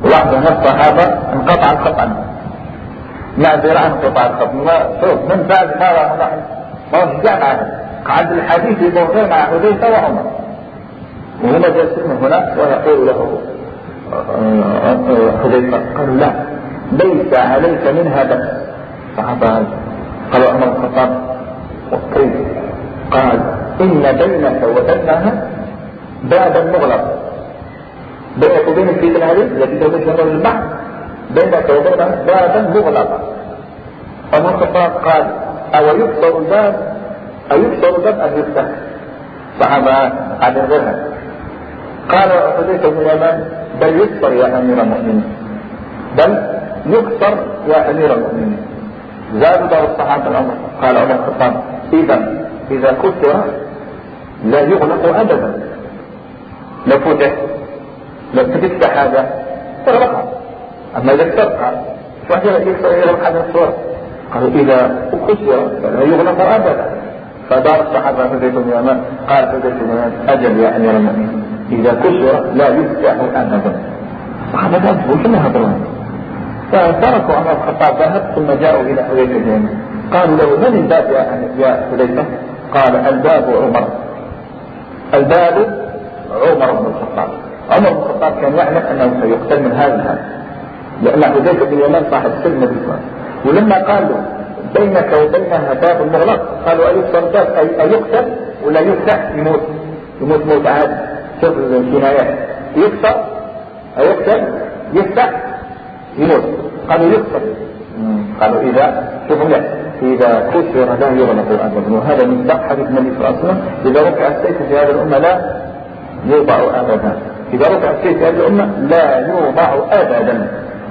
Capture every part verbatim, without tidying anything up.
واحد من الصحابة انقطع الخط عنه، معذرة عن انقطاع الخط، شوف من بعد ما راه ما هو شجع معه، قعد الحديث يدور مع حذيفة وعمر، وهما جالسين هنا ويقول له حذيفة قالوا لا ليس عليك منها بأس. صحابة قالوا عمر بن الخطاب كيف؟ قال إن بينك وبينها بابا مغلق، بينك وبين الفتنة هذه التي تدور في البحر بينك وبينها بابا مغلق. عمر بن الخطاب قال أو يكسر الباب أو يكسر الباب أم يفتح؟ صحابة عن الغرها. قال حذيفة بن اليمان بل يكسر يا أمير المؤمنين، بل يكسر يا أمير المؤمنين. زادوا دار الصحابة الأمر. قال عمر بن الخطاب إذا إذا كسر لا يغلق أبدا، لو فتح لو تفتح هذا تغلقها، أما إذا تبقى شو حاجة يكسر يغلق هذا الصور؟ قالوا إذا كسر لا يغلق أبدا. فدار الصحابة حذيفة بن اليمان قال حذيفة بن اليمان أجل يا أمير المؤمنين إذا كسر لا يفتح أبدا. الصحابة أجبوا شنو هذا؟ فتركوا عمر بن الخطاب ذهب ثم جاءوا إلى حذيفة بن اليمان قالوا له من الباب يا حذيفة؟ قال الباب عمر، الباب عمر بن الخطاب. عمر بن الخطاب كان يعلم أنه سيقتل من هذا الهدف، لأن حذيفة بن اليمان صاحب سلم بالإسلام، ولما قالوا بينك وبينها باب مغلق قالوا أيكسر باب أي أيقتل ولا يفتح؟ يموت يموت موت عادي. شوف الكنايات، يكسر أيقتل يفتح يموت. قالوا يكسر، قالوا إذا شوفوا لا إذا كسر لا يغلق أبدا. وهذا من حديث النبي صلى الله عليه وسلم إذا رفع السيف في هذه الأمة لا يوضع أبدا، إذا رفع السيف في هذه الأمة لا يوضع أبدا.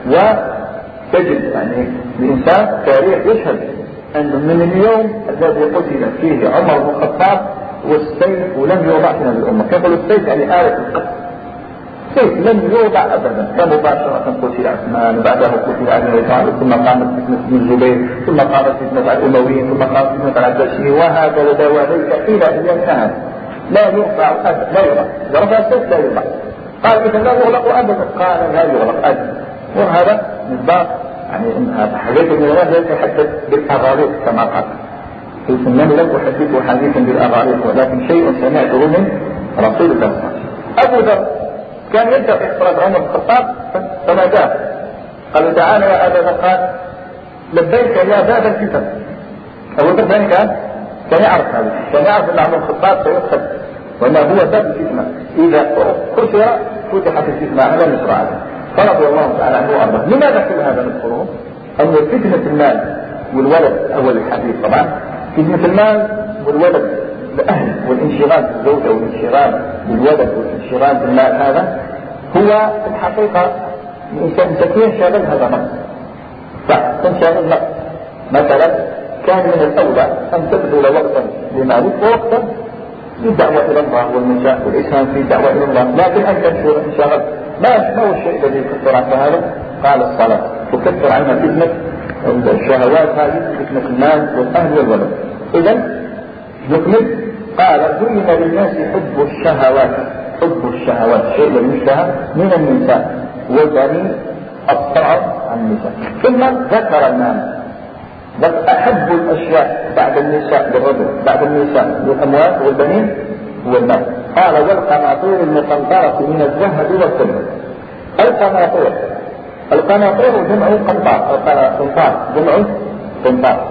وتجد يعني الإنسان تاريخ يشهد أن من اليوم الذي قتل فيه عمر بن الخطاب والسيف ولم يوضع في هذه الأمة. يقول السيف يعني آلة القتل، سيف لم يوضع أبدا. فمباشرة قتل عثمان وبعده قتل علي بن طالب ثم قامت فتنة ابن الزبير ثم قامت فتنة الأمويين ثم قامت فتنة العباسيين وهكذا دواليك إلى أن انتهت. لا يرفع أبدا، لا يغلق. إذا رفع السيف لا يغلق. قال إذا لا يغلق أبدا، قال لا يغلق أبدا. وهذا مصداق يعني حديث من الله لا يتحدث بالأغاليط كما قال في السنن، لم أحدثه حديثا بالأغاليط ولكن شيء سمعته من رسول الله صلى الله عليه وسلم. أبو ذر كان يبدأ في صلاة عمر بن الخطاب فما جاء قالوا تعالى يا أبا ذر، قال لبيك يا باب الفتن. أبو ذر كان كان يعرف هذا، كان يعرف أن عمر بن الخطاب سيقتل وأنه هو باب الفتنة، إذا خسر فتحت الفتنة على مصر عليه. فرضي الله تعالى عنه وأرضاه. لماذا كل هذا نذكره؟ أن فتنة المال والولد أول الحديث طبعا، فتنة المال والولد الأهل والانشغال بالزوجة والانشغال بالولد والانشغال بالمال، هذا هو في الحقيقة الإنسان سكين شاغل هذا نقص. فتنشغل نقص مثلا كان من الأولى أن تبذل وقتا لمالك ووقتا للدعوة إلى الله والنساء والإسهام في الدعوة إلى الله، لكن أنت انشغلت ما ما هو الشيء الذي يكفر عن هذا؟ قال الصلاة تكفر عنها فتنة الشهوات هذه، فتنة المال والأهل والولد. إذا نكمل. قال زين للناس حب الشهوات، حب الشهوات الشيء الذي يشتهى من النساء والبنين الطعام عن النساء. ثم ذكر المال، أحب الأشياء بعد النساء للرجل بعد النساء والأموال والبنين هو المال. قال والقناطير المقنطرة من الذهب والفضة. القناطير القناطير جمع قنطار، القنطار جمع قنطار،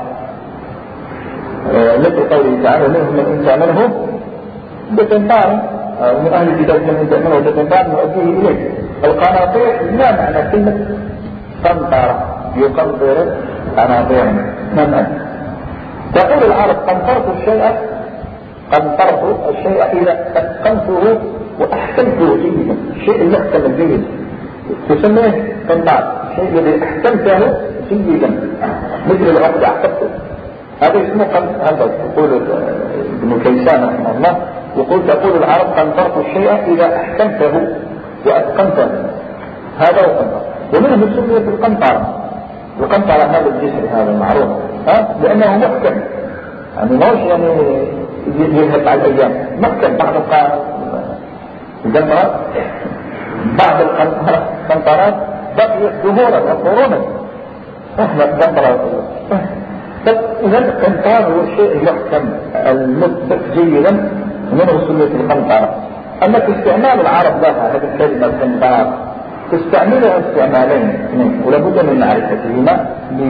مثل قوله تعالى منهم من إن تعمله بقنطار ومن أهل الكتاب من إن تعمله بقنطار نؤديه إليك. القناطير ما معنى كلمة قنطرة؟ يقنطر قناطير من أهل. تقول العرب قنطرت الشيء قنطرت الشيء إذا أتقنته وأحسنته جيدا، الشيء المحكم الجيد تسميه قنطار، الشيء الذي أحسنته جيدا مثل العقد أحسنته، هذا اسمه قنطار. يقول ابن كيسان رحمه الله يقول تقول العرب قنطرت الشيء إذا أحسنته وأتقنته، هذا هو قنطار. ومنه سميت القنطرة. القنطرة هذا الجسر هذا المعروف ها لأنه محكم، يعني موش يعني يذهب على الأيام، محكم. بعض الجمرات بعض القنطرات بقيت ظهورا وقرونا احنا ذكر. إذا القنطار هو الشيء المحكم المثبت جيدا من رسولية القنطرة. أما استعمال العرب لها هذه الكلمة القنطار تستعملها استعمالين اثنين ولابد من معرفتهما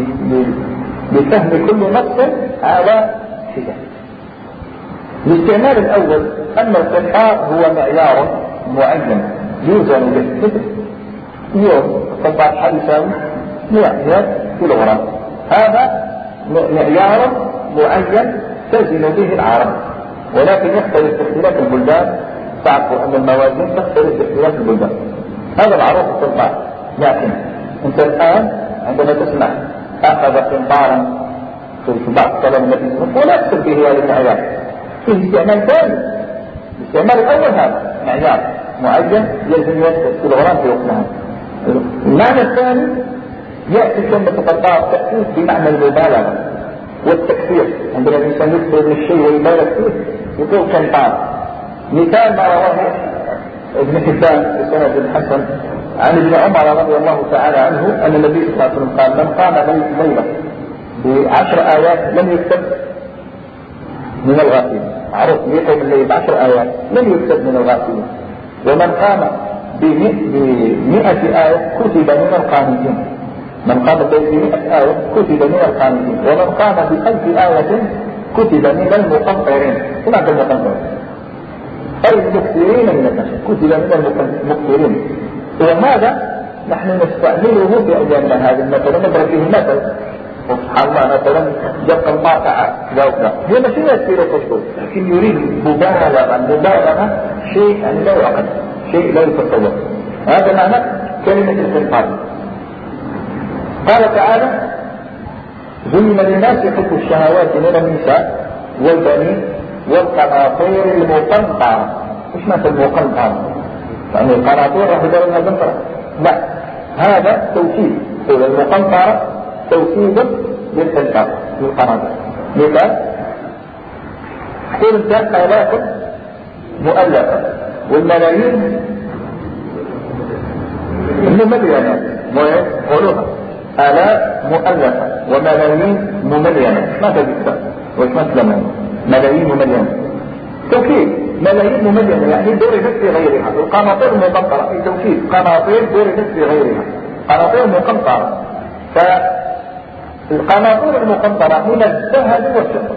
لفهم كل نص على حدة. الاستعمال الأول أن القنطار هو معيار معين يوزن به يوم قنطار حال يساوي مئة كيلوغرام. هذا معيار معين تزن به العرب، ولكن يختلف باختلاف البلدان. تعرفوا أن الموازين تختلف باختلاف البلدان، هذا معروف في القنطار. لكن أنت الآن عندما تسمع أخذ قنطارا في بعض الكلام الذي يسمى ولا تكتب به هذا المعيار، فيه استعمال ثاني. الاستعمال الأول هذا معيار معين يلزم يكتب كيلوغرام في وقتها. المعنى الثاني يأتي كلمة قنطار تأتي بمعنى المبالغة والتكثير. عندما الإنسان يكثر من الشيء ويبالغ فيه يقول قنطار. مثال ما رواه ابن حبان بسند الحسن عن ابن عمر رضي الله تعالى عنه أن النبي صلى الله عليه وسلم قال: من قام ليلة بعشر آيات لم يكتب من الغافلين. عرف يقوم الليل بعشر آيات لم يكتب من الغافلين. ومن قام بمئة آية كتب من القانتين. من قام بمئة آية كتب من القانتين. ومن قام بألف آية كتب من المقنطرين. سمعت المقنطرين أي المكثرين من الناس، كتب من المكثرين. وهذا نحن نستعمله في أيامنا هذه. مثلا نضرب فيه مثل سبحان الله، مثلا جاء القاطعة جاوبنا هي ماشي يسير التصوير، لكن يريد مبالغة مبالغة شيء يعني لا يعقل، شيء لا يتصور. هذا معنى كلمة القنطار. قال تعالى: زين للناس حب الشهوات من النساء والبنين والقناطير المقنطرة. ايش معنى المقنطرة؟ يعني القناطير راح يدور لها قنطرة؟ لا، هذا توكيد. المقنطرة توكيد للقنطرة للقناطير. مثال: قل انت آلاف مؤلفة والملايين مملينة. قولوها آلاف مؤلفة وملايين مملينة. ما تذكر وش مثل ملايين مملينة؟ توكيد ملايين مملينة يعني ضربت في غيرها. القناطير مقنطرة أي توكيد قناطير ضربت في غيرها، قناطير مقنطرة. فالقناطير المقنطرة من الذهب والفضة.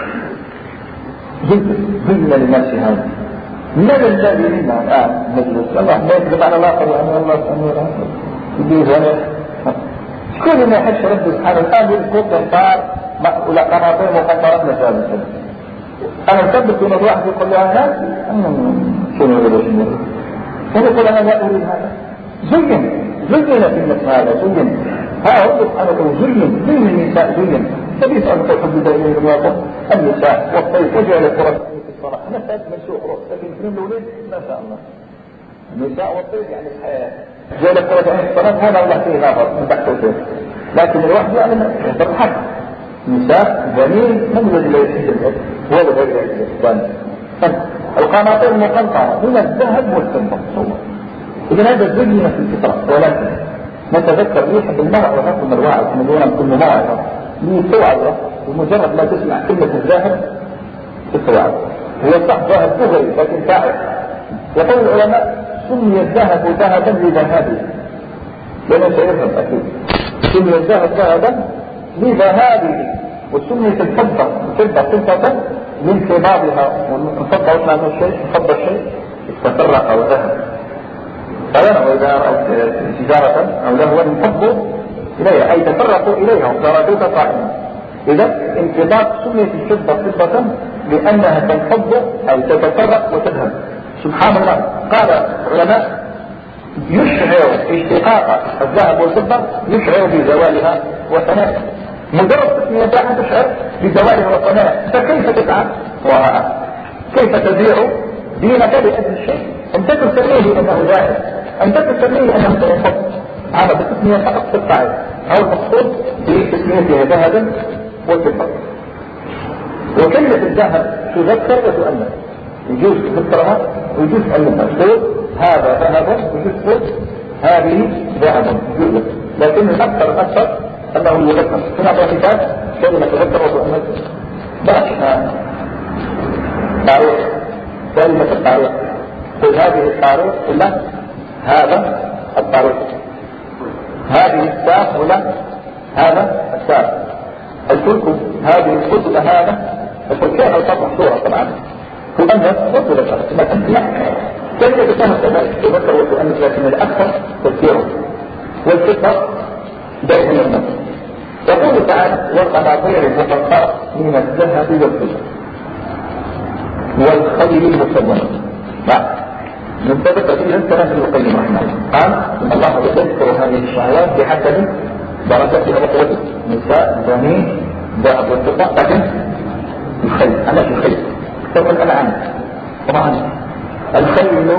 زين للناس هذا. من الذي منا الآن مجلس الله ما يكذب على الله يعني الله سبحانه وتعالى يجيز هنا كل ما يحش رب سبحانه وتعالى يقول قنطار ولا قناطير مقنطرة مثلا. أنا مثبت من الواحد يقول لي أنا شنو يقول شنو هو يقول أنا لا أريد هذا. زين زين في مثل هذا زين. ها هو سبحانه وتعالى زين زين النساء زين. فبيس أن تحب دائما الواقع النساء والطيب وجعل القرآن في الصلاة. أنا فات من سوء روح لكن في الأولاد ما شاء الله النساء والطيب يعني الحياة جعل القرآن في الصلاة. هذا الله فيه نظر من تحت وفيه. لكن الواحد يعلم بالحق نساء جميل من الذي لا يحب الأب ولا غير الإسلام. القناطير المقنطرة من الذهب والفضة. إذن هذا زين في الفطرة. ولكن نتذكر ريحة المرأة وحكم الواعظ احنا دون كل موعظة لتوعظة ومجرد ما تسمع كلمة الذهب تتوعظ. هو صح ذهب دغري لكن تعب. يقول العلماء: سمي الذهب ذهبا لذهابه. لأنه سيفهم أكيد. سمي الذهب ذهبا لذهابه، وسميت الفضة الفضة فضة لانقباضها. والفضة وما من الشيء الفضة الشيء تفرق وذهب. فلنا وإذا رأوا تجارة أو لهوا انفضوا إليها أي تفرقوا إليها وتركوها قائمة. إذا انقباض سميت الفضة فضة لأنها تنفض أي تتفرق وتذهب. سبحان الله. قال العلماء: يشعر اشتقاق الذهب والفضة يشعر بزوالها وفنائها. مجرد تسمية ذهب تشعر بزوالها وفنائها. فكيف تفعل؟ وكيف تبيع دينك لأجل الشيء؟ أنت تسميه أنه ذاهب، أنت تسميه أنه سينفض. هذا بتسمية فقط في القاعدة أو المقصود بتسميتها ذهبا والفضة. وكلمة الذهب تذكر وتؤنث. يجوز تذكرها ويجوز تؤنثها. تقول هذا ذهب ويجوز تقول هذه ذهب. لكن الأكثر الأكثر أنه يذكر. هنا مثال كلمة تذكر وتؤمن بأشنا تاريخ كلمة التاريخ قل هذه التاريخ ولا هذا التاريخ، هذه الساق ولا هذا الساق، الكتب هذه الكتب هذا الكتاب الطبع صورة طبعا تؤنث وتذكر لكن لا كلمة تؤنث تذكر وتؤنث لكن الأكثر تذكيره والفكرة دائما النفس. يقول تعالى والقناطير المقنطرة من الذهب والفضة والخيل المسومة. من ثبت فيه كلام ابن القيم رحمه الله قال ان الله يذكر هذه الشهوات بحسب درجتها وقوتها، نساء بنين ذهب والفضة، لكن الخيل انا في الخيل ثم الانعام. طبعا الخيل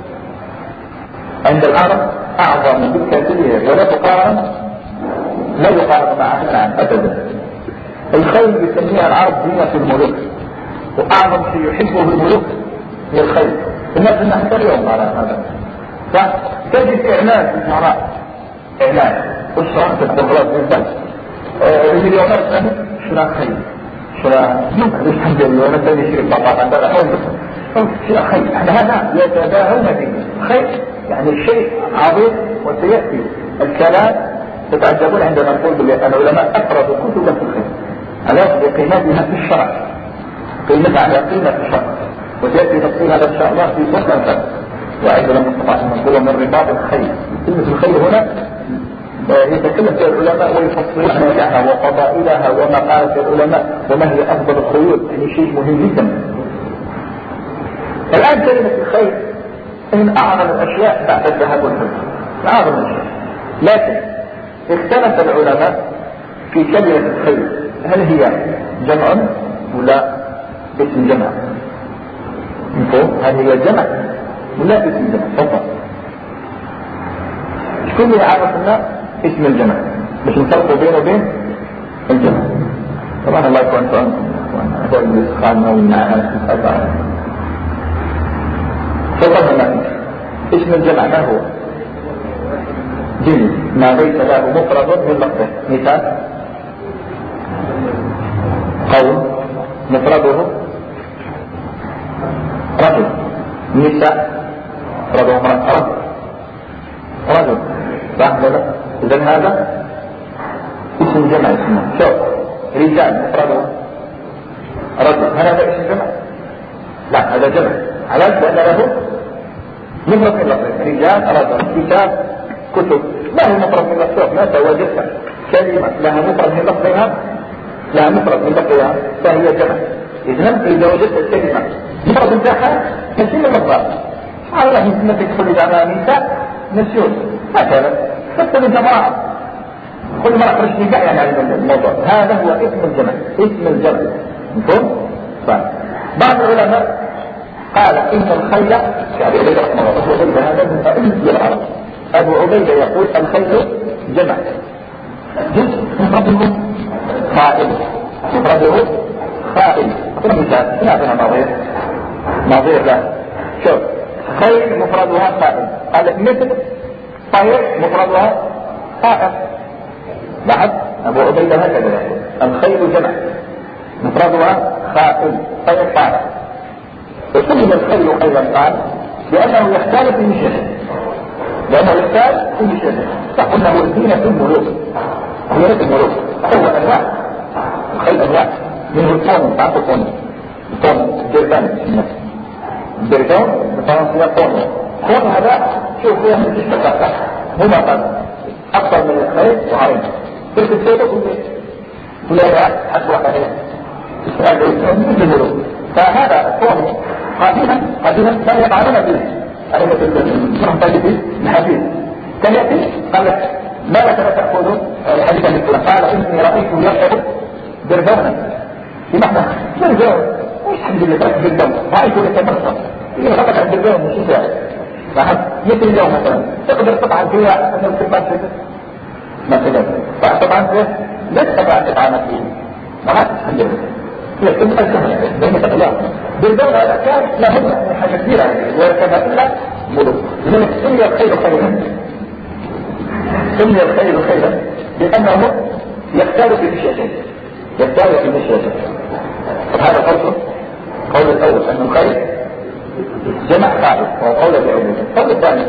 عند العرب اعظم بالكثير ولا تقارن، لا يقارن مع الانعام ابدا. الخيل يسميها العرب زينة الملوك، واعظم شيء يحبه الملوك هي الخيل. الناس نحن اليوم على هذا، فتجد اعلان في الشعراء، اعلان والشعراء تتبغلات بالذات المليونات سنة شراء خيل، شراء ممكن الحمد لله انا بدي اشتري بطاطا عند الاحوال شراء خيل. احنا هذا يتباهون به خيل يعني شيء عظيم. وسيأتي الكلام تتعجبون عندما نقول العلماء افردوا كتبا في الخيل على بقيمتها في الشرع، قيمتها على قيمة في الشرع، وسيأتي تفصيل هذا إن شاء الله في صوت الأنفال. وعند لم نستطيع أن نقول من رباط الخيل. كلمة الخيل هنا يتكلم فيها العلماء ويفصلون أنواعها وفضائلها وما قال في العلماء وما هي أفضل الخيول، يعني شيء مهم جدا. الآن كلمة الخيل من أعظم الأشياء بعد الذهب والفضة، من أعظم الأشياء. لكن اختلف العلماء في كلمة الخيل، هل هي جمع ولا اسم جمع؟ هل هي جمع ولا اسم جمع فقط؟ شكون اللي يعرف لنا اسم الجمع باش نفرقوا بينه وبين الجمع؟ طبعا الله يكون في عونكم هذا اللي سخاننا والنعاس والأبعاد. فضلنا اسم الجمع ما هو؟ جنس ما ليس له مفرد من لفظه. مثال قول مفرده رجل، نساء مفرده امرأة رجل رجل صح ولا؟ إذن هذا اسم جمع اسمه. شوف رجال مفرده رجل، هل هذا اسم جمع؟ لا هذا جمع. علاش؟ لأن له مفرد من لفظه. رجال رجل، كتاب كتب ما هو مفرد من لفظه. متى وجدت كلمة لها مفرد من لفظها لها مفرد من لفظها فهي جمع. إذن إذا وجدت الكلمة مفرد انتاحها نسيم المفرد على الله يمكن أن تدخل إذا ما نساء نسيون مثلا تدخل الجماعة كل مرة خرج نقع يعني على الموضوع. هذا هو اسم الجمع، اسم الجمع. مفهوم؟ بعض العلماء قال إن الخيل يعني عبيدة رحمه الله أبو عبيدة هذا من أئمة العرب. أبو عبيدة يقول الخيل جمع جزء مفرده خائل، مفرده خائل. أقول مثال سمعتها نظير نظير له. شوف خيل مفردها خائل، قال مثل طير مفردها طائر. لاحظ أبو عبيدة هكذا يقول الخيل جمع مفردها خائل طير طائر. وسمي الخيل خيلا قال لأنه يختلف من شيء، لأنه يختلف من شيء. تقول له الدين في الملوك، هي الملوك هو أنواع الخيل، أنواع منه الطون. تعرفوا الطون؟ الطون الدربان الدربان الفرنسية طون. طون هذا شوف فيها من الشتاء هنا قال أكثر من الخيل وعين تلك السيدة كل هذا حسب وحده مثل الملوك. فهذا الطون قديما قديما كان يفعلون به أنا مثل المحتاجين الحديث كان يأتي قال لك ما لك لا تأخذ الحديث مثل قال إني رأيته يركب دربانا في معنى دربان مش حمد الله ترك دربان رأيته لتمرصة إذا غطت عن دربان مش إزاي مثل اليوم مثلا تقدر تطعن فيها أن الكبار شكل مثلا فطبعا فيه لا تستطيع أن تطعن فيه ما راح تحمد الله لكن الكهنة بين تقلام بالدولة هذا كان لهم حاجة كبيرة ولكن إلا ملوك لذلك سمي الخير خيرا سمي الخير خيرا لأنه يختار في مشيئته يختار في مشيئته. هذا قول قول الأول أن الخير جمع فاعل وهو قول بعلوه. القول الثاني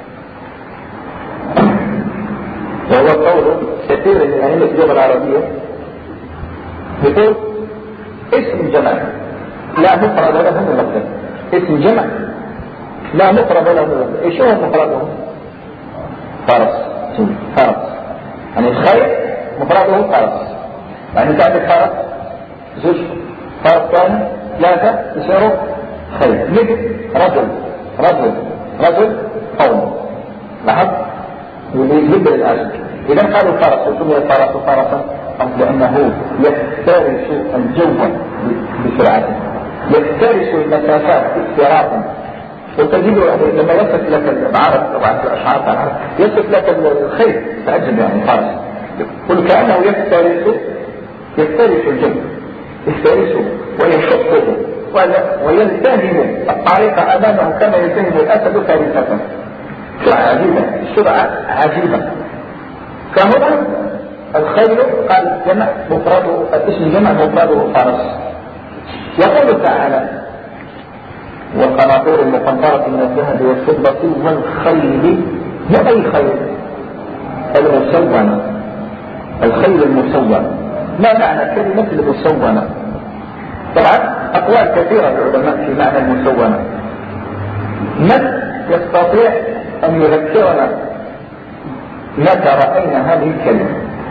وهو قول كثير من أهل اللغة العربية يقول اسم جمع لا مفرد له من لفظه. اسم جمع لا مفرد له من لفظه. ايش هو مفرده؟ فرس فرس يعني الخير مفرده فرس. يعني انت عندك فرس زوج فرس ثاني ثلاثة يصيروا خير. مثل رجل رجل رجل قوم لاحظ يجيب الاسم. اذا قالوا فرس وسمي الفرس فرسا لانه يفترس الجو بسرعته يفترس المسافات افتراسا. وتجد لما يصف لك العرب طبعا الاشعار بتاع العرب يصف لك الخير تعجب يعني فرس قل كانه يفترس يفترس الجو يفترسه ويشقه ويلتهم الطريق امامه كما يلتهم الاسد فارسه. سرعه عجيبه سرعه عجيبه. فهنا الخيل قال جمع مفرده الاسم جمع مفرده فرس. يقول تعالى والقناطير المقنطرة من الذهب والفضة والخيل. ما أي خيل؟ المسومة. الخيل المسومة. ما معنى كلمة المسومة؟ طبعا أقوال كثيرة للعلماء في معنى المسومة. من يستطيع أن يذكرنا متى رأينا هذه الكلمة؟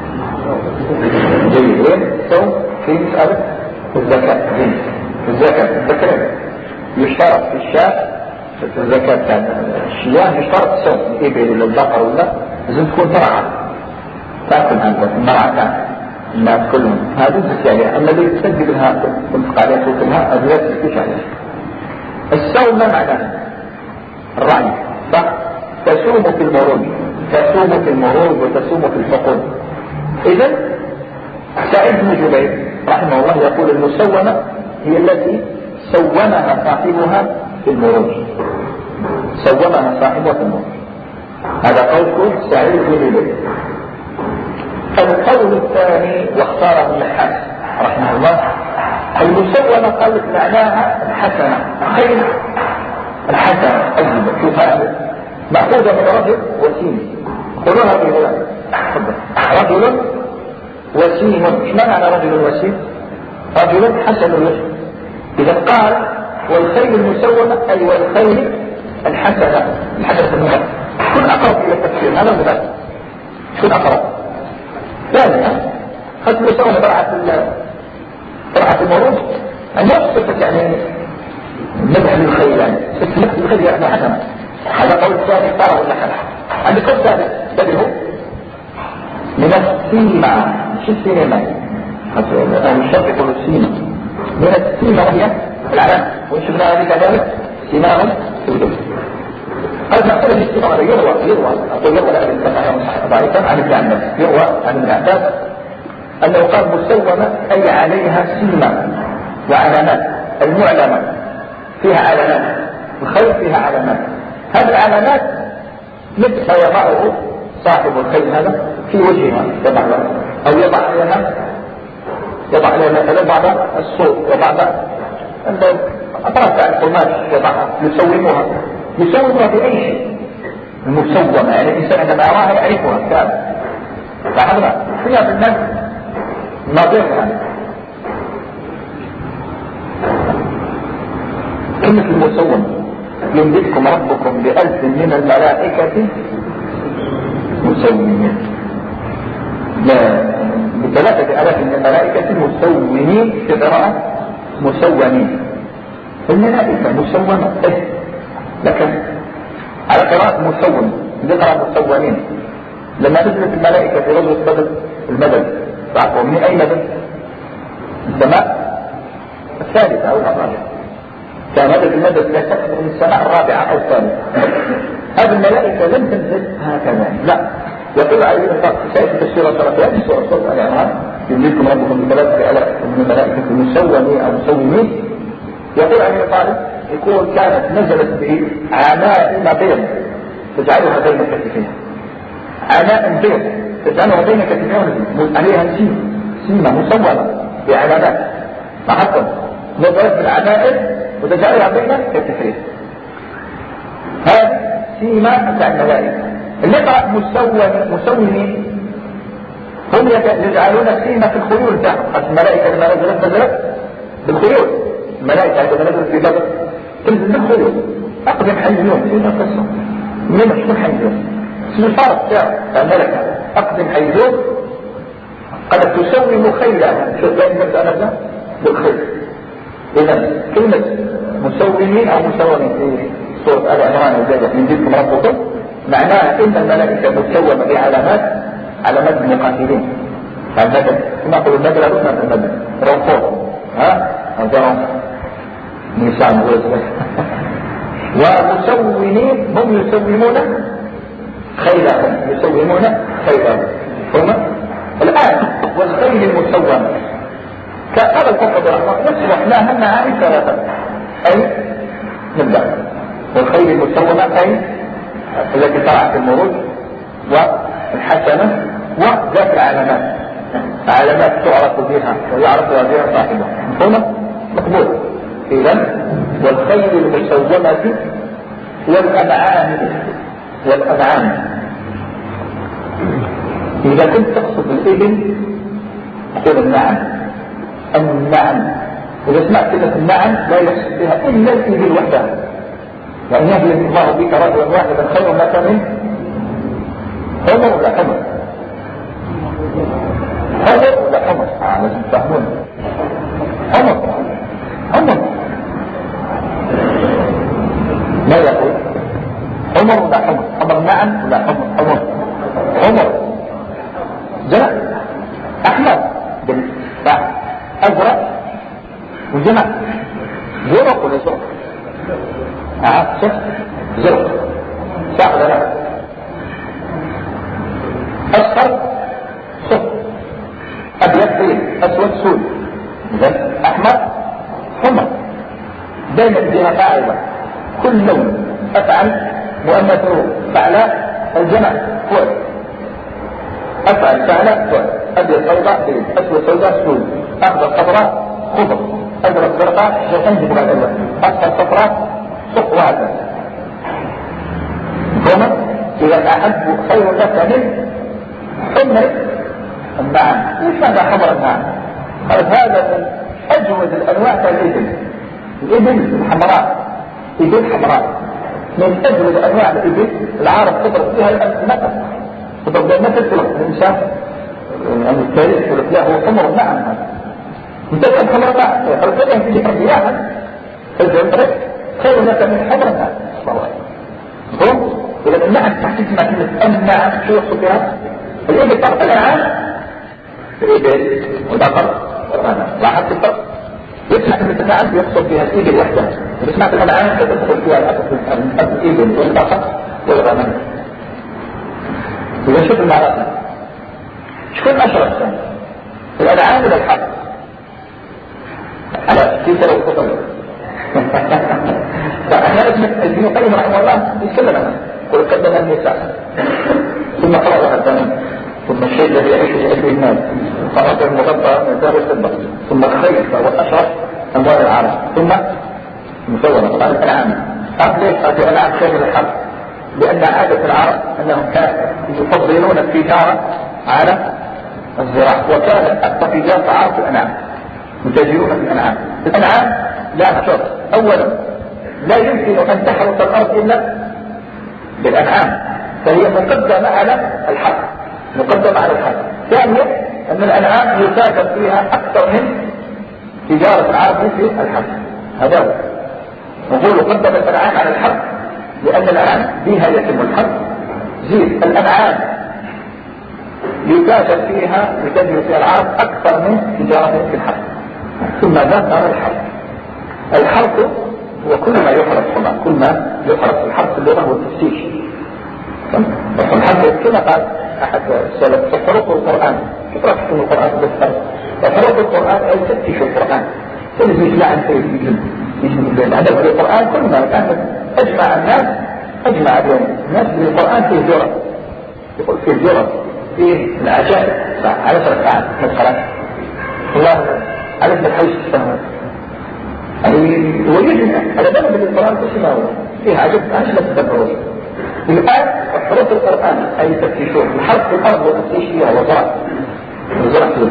جيد. سو في مسألة الزكاة. الزكاة الزكاة يشترط في الشاة في الزكاة بتاع الشياه يشترط سو الإبل ولا البقر ولا لازم تكون ترعى تأكل عنك المرعى بتاعك الناس كلهم هذه الزكاة عليها. أما اللي تسجل لها تنفق عليها توكلها أدوات تسكيش عليها. السو ما معناه؟ الرعي صح؟ تسوم في المرود تسوم في المرود وتسوم في الحقول. إذا سعيد بن جبير رحمه الله يقول المسومة هي التي سومها صاحبها في المروج. سومها صاحبها في المروج. هذا قول سعيد بن جبير. القول الثاني واختاره النحاس رحمه الله المسومة قالت معناها الحسنة خير الحسنة أجيبة. شوف هذا مأخوذة من رجل وسيم. قولوها في هنا رجل وسيم. ما معنى رجل وسيم؟ رجل حسن الوجه. إذا قال والخيل المسومة أي والخيل الحسنة الحسنة المبارك. كن أقرب إلى التفسير هذا المبارك. كن أقرب ثانيا خد المسومة طلعت طلعت المروج أن يصفت يعني مدح للخيل يعني مدح للخيل يعني حسنة. هذا قول الثاني طرح ولا حسنة. عند قول ثاني بدله من السيمة. شو السيمة؟ أهل الشرق يقولوا السيمة. من السيمة وهي العلامة وشفنا هذه كذلك سيماهم في الجبل. هذا نقول السيمة هذا يروى يروى أقول يروى لأبن الكفاية ضعيفا عن ابن عباس يروى عن ابن عباس أنه قال مسومة أي عليها سيمة وعلامات. المعلمة فيها علامات الخيل فيها علامات. هذه العلامات مثل ما يضعه صاحب الخيل هذا في وجهها يضع أو يضع عليها يضع عليها مثلا بعض الصوت وبعض أطراف القماش يضعها يسومها يسومها بأي شيء. المسومة يعني الإنسان عندما يراها يعرفها كامل. لاحظنا خلاف الناس ناظرها. كلمة المسومة يمددكم ربكم بألف من الملائكة مسومين. لا بثلاثة آلاف من الملائكة مسومين في قراءة مسومين. الملائكة مسومة لكن على قراءة مسوم ذكر مسومين. لما نزلت الملائكة في غزوة بدر المدد تعرفوا من أي مدد؟ السماء الثالثة أو الرابعة. كان مدد المدد لا تقدر من السماء الرابعة أو الثالثة. هذه الملائكة لم تنزل هكذا لا. يقول عليه الصلاة والسلام في تفسير الصلاة في سورة سورة الأنعام يمددكم ربكم بثلاثة آلاف من الملائكة مسومين أو مسومين. يقول عليه الصلاة يقول كانت نزلت به عمائم بيض تجعلها بين كتفيها. عناء بيض تجعلها بينك تبيعون عليها سيمة سيمة مصورة بعلامات محطة نظرت بالعمائل وتجعلها بينك كالتفريق. هذه سيمة بتاع الملائكة. اللي يقرأ مسوم مسومين هم يجعلون سيمة في الخيول تحت الملائكة لما نزلت نزلت بالخيول. الملائكة عندما نزلت في بدر تنزل بالخيول أقدم حيزون في القصة من مشكل حيزون اسم الفارق بتاع الملكة أقدم حيزون قد تسوم خيلها. شوف بين نبدأ نبدأ بالخيل. إذا كلمة مسومين أو مسومين في سورة آل عمران وزيادة من جدكم ربكم معناها إن الملائكة مسومة بعلامات علامات المقاتلين. فالبدل كما قلوا البدل رسمة البدل رنفور ها هذا نيسان وزيادة ومسومين هم يسومون خيلهم يسومون خيلهم هم الآن والخيل المسومة كقال الفقد الرحمن يصلح لها معاني ثلاثة. أي نبدأ والخيل المسومة أي التي طلعت المروج والحسنة وذات العلامات علامات تعرف بها ويعرفها بها صاحبها هنا مقبول. إذن والخيل المسومة والأنعام والأنعام إذا كنت تقصد الإبل تقول النعم النعم. إذا سمعت كلمة النعم لا يحصل بها إلا الإبل وحدها يعني يهدي الله بك رجلا واحدا خير لك من حمر ولا حمر حمر ولا حمر آه لازم تفهمون حمر حمر ما يقول حمر ولا حمر حمر نعم ولا حمر حمر حمر جمع أحمر بالباء أزرق وجمع زرق ولا زرق اه صح زرق صح ولا لا أصفر صفر أبيض طيب أسود سود إذن أحمر حمر دائما فيها قاعدة كل لون أفعل مؤنثه فعلاء الجمع فؤاد أفعل فعلاء فؤاد أبيض سوداء طيب أسود سوداء سود أخضر صفراء خضر أزرق زرقاء وتنجب غير الله أصفر صفراء صف وهذا هنا إذا أحب خير لك من حمر النعم. ليش ماذا حمر النعم؟ قال هذا من أجود الأنواع الإبل. الإبل الحمراء إبل حمراء من أجود أنواع الإبل العرب تضرب فيها المثل تضرب بها مثل تلك الإنسان يعني التاريخ يقول له حمر النعم هذا انت كان حمر النعم قال كده يمكن يحب إياها فالجنطرق خير لك من حمر النعم. هم إذا النعم تحديث ما كلمة النعم شو يقصد بها؟ الإبل طرف الأنعام الإبل والبقر والغنم لاحظت الفرق؟ يسمع كلمة النعم يقصد بها الإبل وحدها ويسمع الأنعام تدخل فيها الإبل والبقر والغنم. إذا شوف المعركة شكون أشرف ثاني الأنعام ولا الحق؟ على كيف لو خطر فأحيانا اسمك ابن القيم رحمه الله يتكلم عنه يقول قدم النساء ثم فرض الدم ثم الشيء الذي يعيش في أجل الناس فرض المغطى من دار الفضة ثم الخير فهو أشرف أموال العالم ثم مسومة طبعا الأنعام. قبل ليش قد الأنعام خير من الحرب؟ لأن عادة العرب أنهم كانوا يفضلون التجارة على الزراعة وكانت أكثر تجارة العرب في الأنعام يتاجرون في الأنعام. الأنعام لا شرط أولا لا يمكن أن تحرث الأرض إلا بالأنعام فهي مقدمة على الحق مقدمة على الحق. ثانيا أن الأنعام يتاجر فيها أكثر من تجارة العرب في الحق. هذا هو نقول قدم الأنعام على الحق لأن الأنعام بها يتم الحق. زيد الأنعام يتاجر فيها يتاجر فيها العرب أكثر من تجارة في الحق. ثم ذكر الحرث. الحرث هو كل ما يحرث طبعا كل ما يحرث الحرث اللغة هو التفتيش. الحرث كما قال أحد السلف حروف القرآن كيف تكون القرآن بالحرث وحروف القرآن أي تفتش القرآن تلزم يجمع عن سيد الجن عندما في القرآن كل ما كانت أجمع الناس أجمع الناس بالقرآن فيه جرى يقول فيه الجرس، فيه العجائب، على سرعات مدخلات الله على ابن الحوش السماوات. ويجب على بلد القرآن تسمعه فيه عجب عشان تتبعوه. الآن حروف القرآن أي تفتيشون الحرف الأرض وتفتيش فيها وزرع وزرع فيه.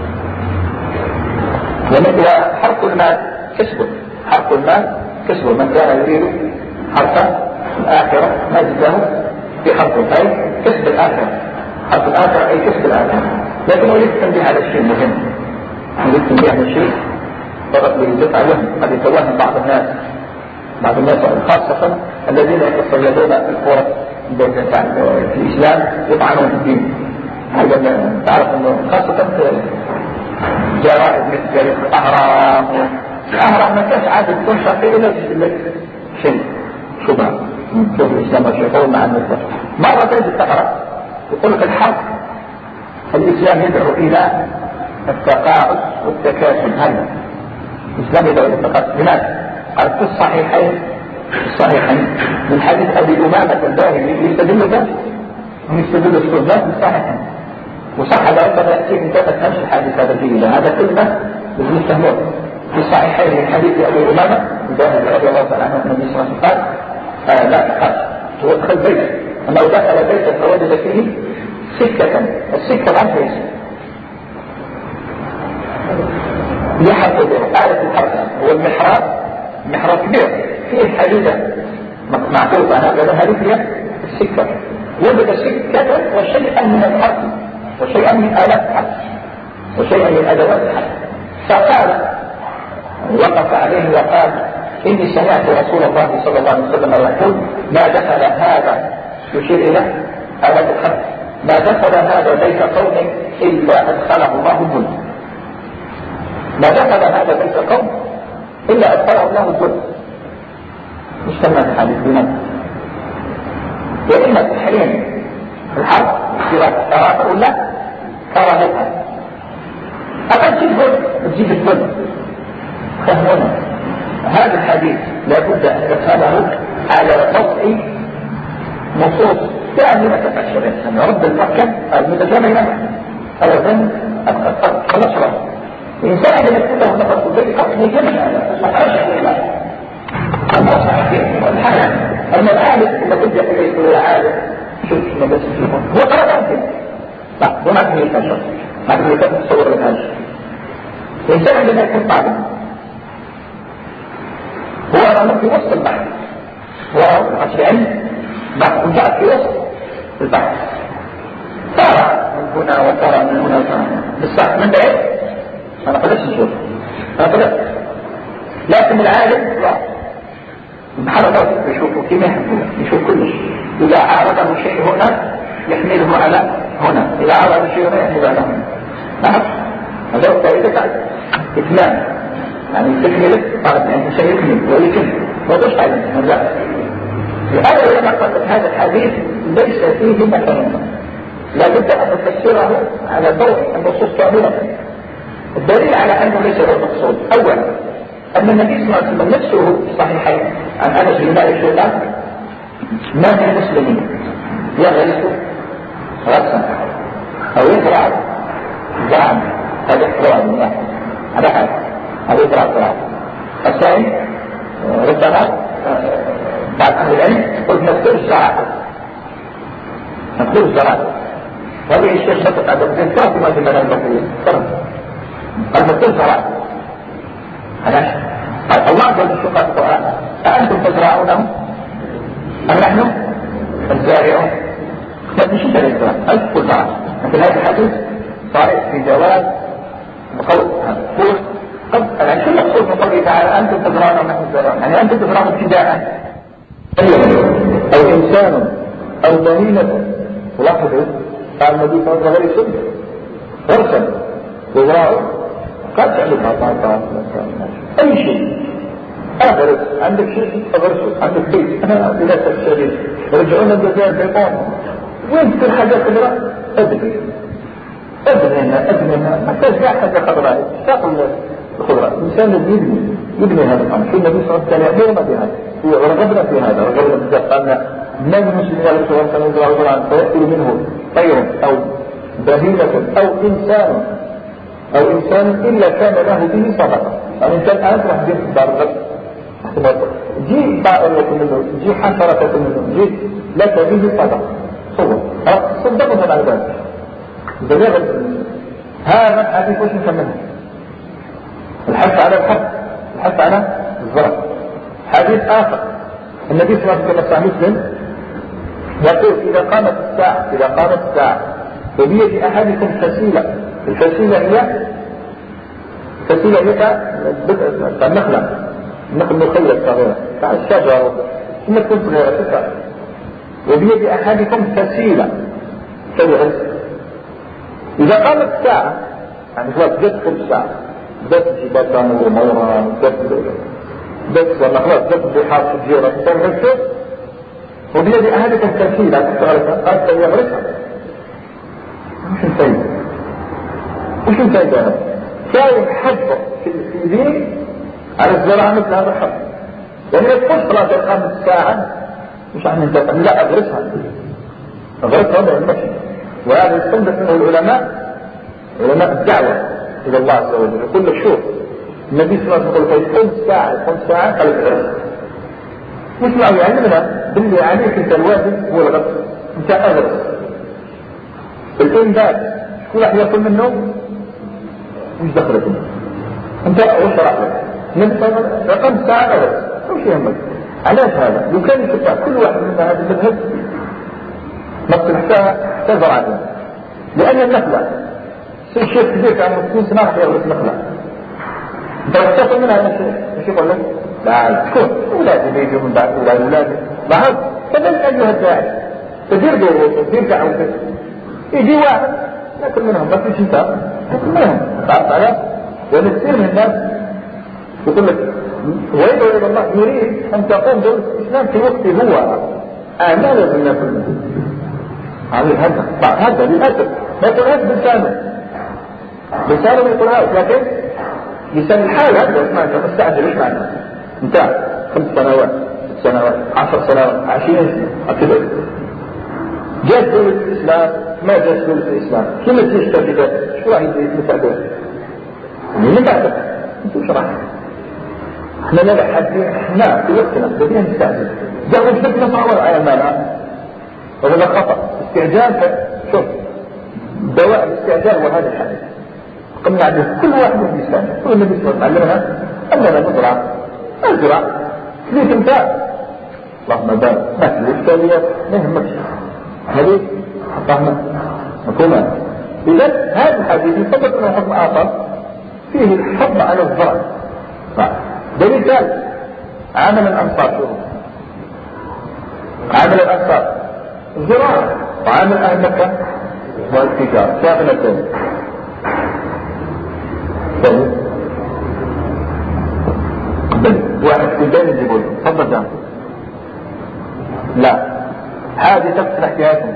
وحرف المال كسبه، حرف المال كسبه، من كان يريد حرف الآخرة مجده في حرف أي كسب الآخرة، حرف الآخرة أي كسب الآخرة. لكن أريد تنبيه على الشيء مهم، أريد تنبيه على الشيء فقط للدفع لهم. قد يتوهم بعض الناس بعض الناس خاصة الذين يتصيدون الفرص في الإسلام يطعنون في الدين. هذا تعرف أنه خاصة في جرائد مثل جريدة الأهرام. الأهرام ما كانش عادة تنشر في إلا شيء شبه شوف الإسلام والشيطان مع المسلم. مرة تجد تقرأ يقول لك الحق الإسلام يدعو إلى التقاعد والتكاسل. هذا الإسلام يدعو إلى التقاعد. لماذا؟ قال في الصحيحين الصحيحين من حديث أبي أمامة الباهلي يستدل به ويستدل السنة بالصحيحين. وصح ذلك يأتي من ثلاث خمس الحديث هذا فيه هذا كلمة بالمستهمر في الصحيحين من حديث أبي أمامة الباهلي رضي الله تعالى عنه النبي صلى الله عليه وسلم قال آه لا تقاس ودخل بيته أنه دخل بيته فوجد فيه سكة. السكة الآن فيه يحرق آلة الحرق هو المحراب، محراب كبير فيه حديدة معطوفة هذا هذه هي السكة. وجد سكة وشيئا من الحرق وشيئا من آلات الحرق وشيئا من أدوات الحرق. فقال وقف عليه وقال إني سمعت رسول الله صلى الله عليه وسلم يقول ما دخل هذا يشير إلى آلات الحرق ما دخل هذا بيت قوم إلا أدخله الله الظلم. ما دخل هذا بيت قوم إلا أدخله الله الظلم. مش سمع الحديث بنا وإما تحريم الحرب كراهة ولا كراهتها. أقل تجيب الظلم تجيب الظلم. فهمنا هذا الحديث لابد أن يفهمه على ضوء نصوص كاملة تفسر الإنسان رد المحكم المتكاملة على ذنب النصرة. الإنسان الذي يكتبه نفسه الذي قد يجمع المحاجة لله النصر فيه والحالة. أما العالم إذا تبدأ إليه هو العالم شوف ما بس فيه هو قرأ أنت لا هو ما تنهي تنشر ما تنهي تصور الهاجة. الإنسان عندما يكون طالب هو أمام في وسط البحث هو أصل علم بحث وجاء في وسط البحث ترى من هنا وترى من هنا وترى بالصح من بعيد أنا قدرت نشوف أنا قدرت. لكن العالم لا المحرمات يشوفه كما يشوف كل شيء. إذا عارضه شيء هنا يحمله على هنا إذا عارضه شيء هنا يحمله على هنا. نعم هذا هو فائدة إتمام يعني تكملة قالت يعني شيء يكمل ولكن ما تشعر هذا الآن لما قلت هذا الحديث ليس فيه مكان لا بد أن نفسره على ضوء النصوص كاملة. الدليل على أنه ليس هو المقصود أولا أن النبي صلى الله عليه وسلم نفسه في الصحيحين عن أنس بن مالك قال ما من مسلم يغرس غرسا أو يزرع زرعا هذا احترام من واحد هذا حال هذا يزرع زرعا. الثاني ربما بعد أهل العلم قلت نذكر الزراعة نذكر الزراعة وهذه الشيء نطق هذا الإنسان كما في مدى البقية نذكر الزراعة. علاش؟ قال الله جل في القرآن أأنتم تزرعونه أم نحن الزارعون؟ لا مش انت الإزراع أذكر زراعة. لكن هذا الحديث صحيح في جواز بقول قول قد يعني شو المقصود من قوله تعالى أنتم تزرعون أم نحن الزارعون؟ يعني أنتم تزرعون ابتداء أو إنسان أو ضمينة. لاحظوا قال النبي صلى الله عليه وسلم غرسا يزرعون قد تعلمها طاقة أي شيء أغرس عندك شيء أغرسه عندك بيت أنا للأسف الشديد رجعونا الجزائر بيقوم وين في الحاجات اللي أدري أدري هنا أدري هنا ما تجمع حاجة خضراء تاقل الخضراء الإنسان يبني يبني هذا الأمر في النبي صلى الله عليه وسلم يأمرنا بهذا ورغبنا في هذا ورغبنا بذلك قالنا من المسلمين الرسول صلى الله عليه وسلم فيأكل منه طير أو بهيمة أو إنسان أو إنسان إلا كان له به صدقة. يعني أنت الآن راح تجيب دار الغد جي طائر يأكل منه، جي حشرة يأكل منه، جي لك به صدقة صور صدقة على ذلك. دليل هذا الحديث وش نسميه؟ الحث على الحق، الحث على الزرع. حديث آخر النبي صلى الله عليه وسلم كما مسلم يقول إذا قامت الساعة إذا قامت الساعة وبيد أحدكم فسيلة. الفسيلة هي فسيلة هي النخلة، النخل مخيل صغيرة كالشجرة ثم تكون صغيرة تسعة. وبيد أحدكم فسيلة كالعز. إذا قامت الساعة يعني خلاص جت كل ساعة جت جبال دامور ومورا جت جت ولا خلاص جت بحار الجيرة تنغسل وبيد أحدكم فسيلة تشتغلها قد يغرسها. وش الفايدة؟ وش الفايدة هذا؟ كاين حظ في الدين على الزراعة مثل هذا الحظ. يعني لا تقول خلاص قامت الساعة مش عن انت لا أغرسها أغرسها هذا المشي. وهذا يستنبط منه العلماء علماء الدعوة إلى الله عز وجل. يقول لك شوف النبي صلى الله عليه وسلم يقول كل ساعة كل ساعة خلق الغرس مش معه يعلمنا باللي عليك انت الواجب هو الغرس. انت أغرس الإنبات كل واحد يأكل منه مش دخلك انت وش راح لك النبي صلى الله عليه وسلم رقم ساعة أغرس وش يهمك. علاش هذا؟ لو كان يشفع كل واحد منا هذا المذهب مصلحتها تزرع عليه. لأن النخلة الشيخ كبير كان مسكين سنة راح يغرس نخلة انت راح تاكل منها يا شيخ مش يقول لك لا شكون أولادي بيجوا من بعد أولاد أولادي بعد كذلك أيها الداعي تدير تدير دعوتك يجي واحد يأكل منهم بس مش انت تأكل منهم تعرف على ونكثير من الناس يقول لك ويدعو إلى الله يريد أن تقوم بالإسلام في وقته هو أعمال الناس هذا هذا هذا للأسف ما يقولهاش بلسانه بلسانه ما يقولهاش لكن لسان الحال هذا اسمعنا مستعجل ايش معنى انت خمس سنوات ست سنوات عشر سنوات عشرين كذا جاءت دولة الإسلام ما جاءت دولة الإسلام كيف تشتغل بذلك شو راح يدفع ذلك من بعدك انتو ايش راح احنا لا حد احنا في وقتنا بدينا نستعجل جاءوا بشكل صعب على المال وهذا خطأ استعجال. شوف دواء الاستعجال وهذا الحديث قلنا عليه كل واحد من الإسلام كل النبي صلى الله عليه وسلم علمنا أننا نزرع نزرع ليه تنفع اللهم بارك ما في الإشكاليات ما يهمكش هذه فهمنا مفهومة. إذا هذا الحديث يثبت أنه حكم آخر فيه الحظ على الزرع. دليل ثالث عمل الأنصار شو عمل الأنصار الزراعة وعمل أهل مكة والتجارة شاغلتين. طيب واحد في البين يقول تفضل جانب لا هذه تفصل احتياجهم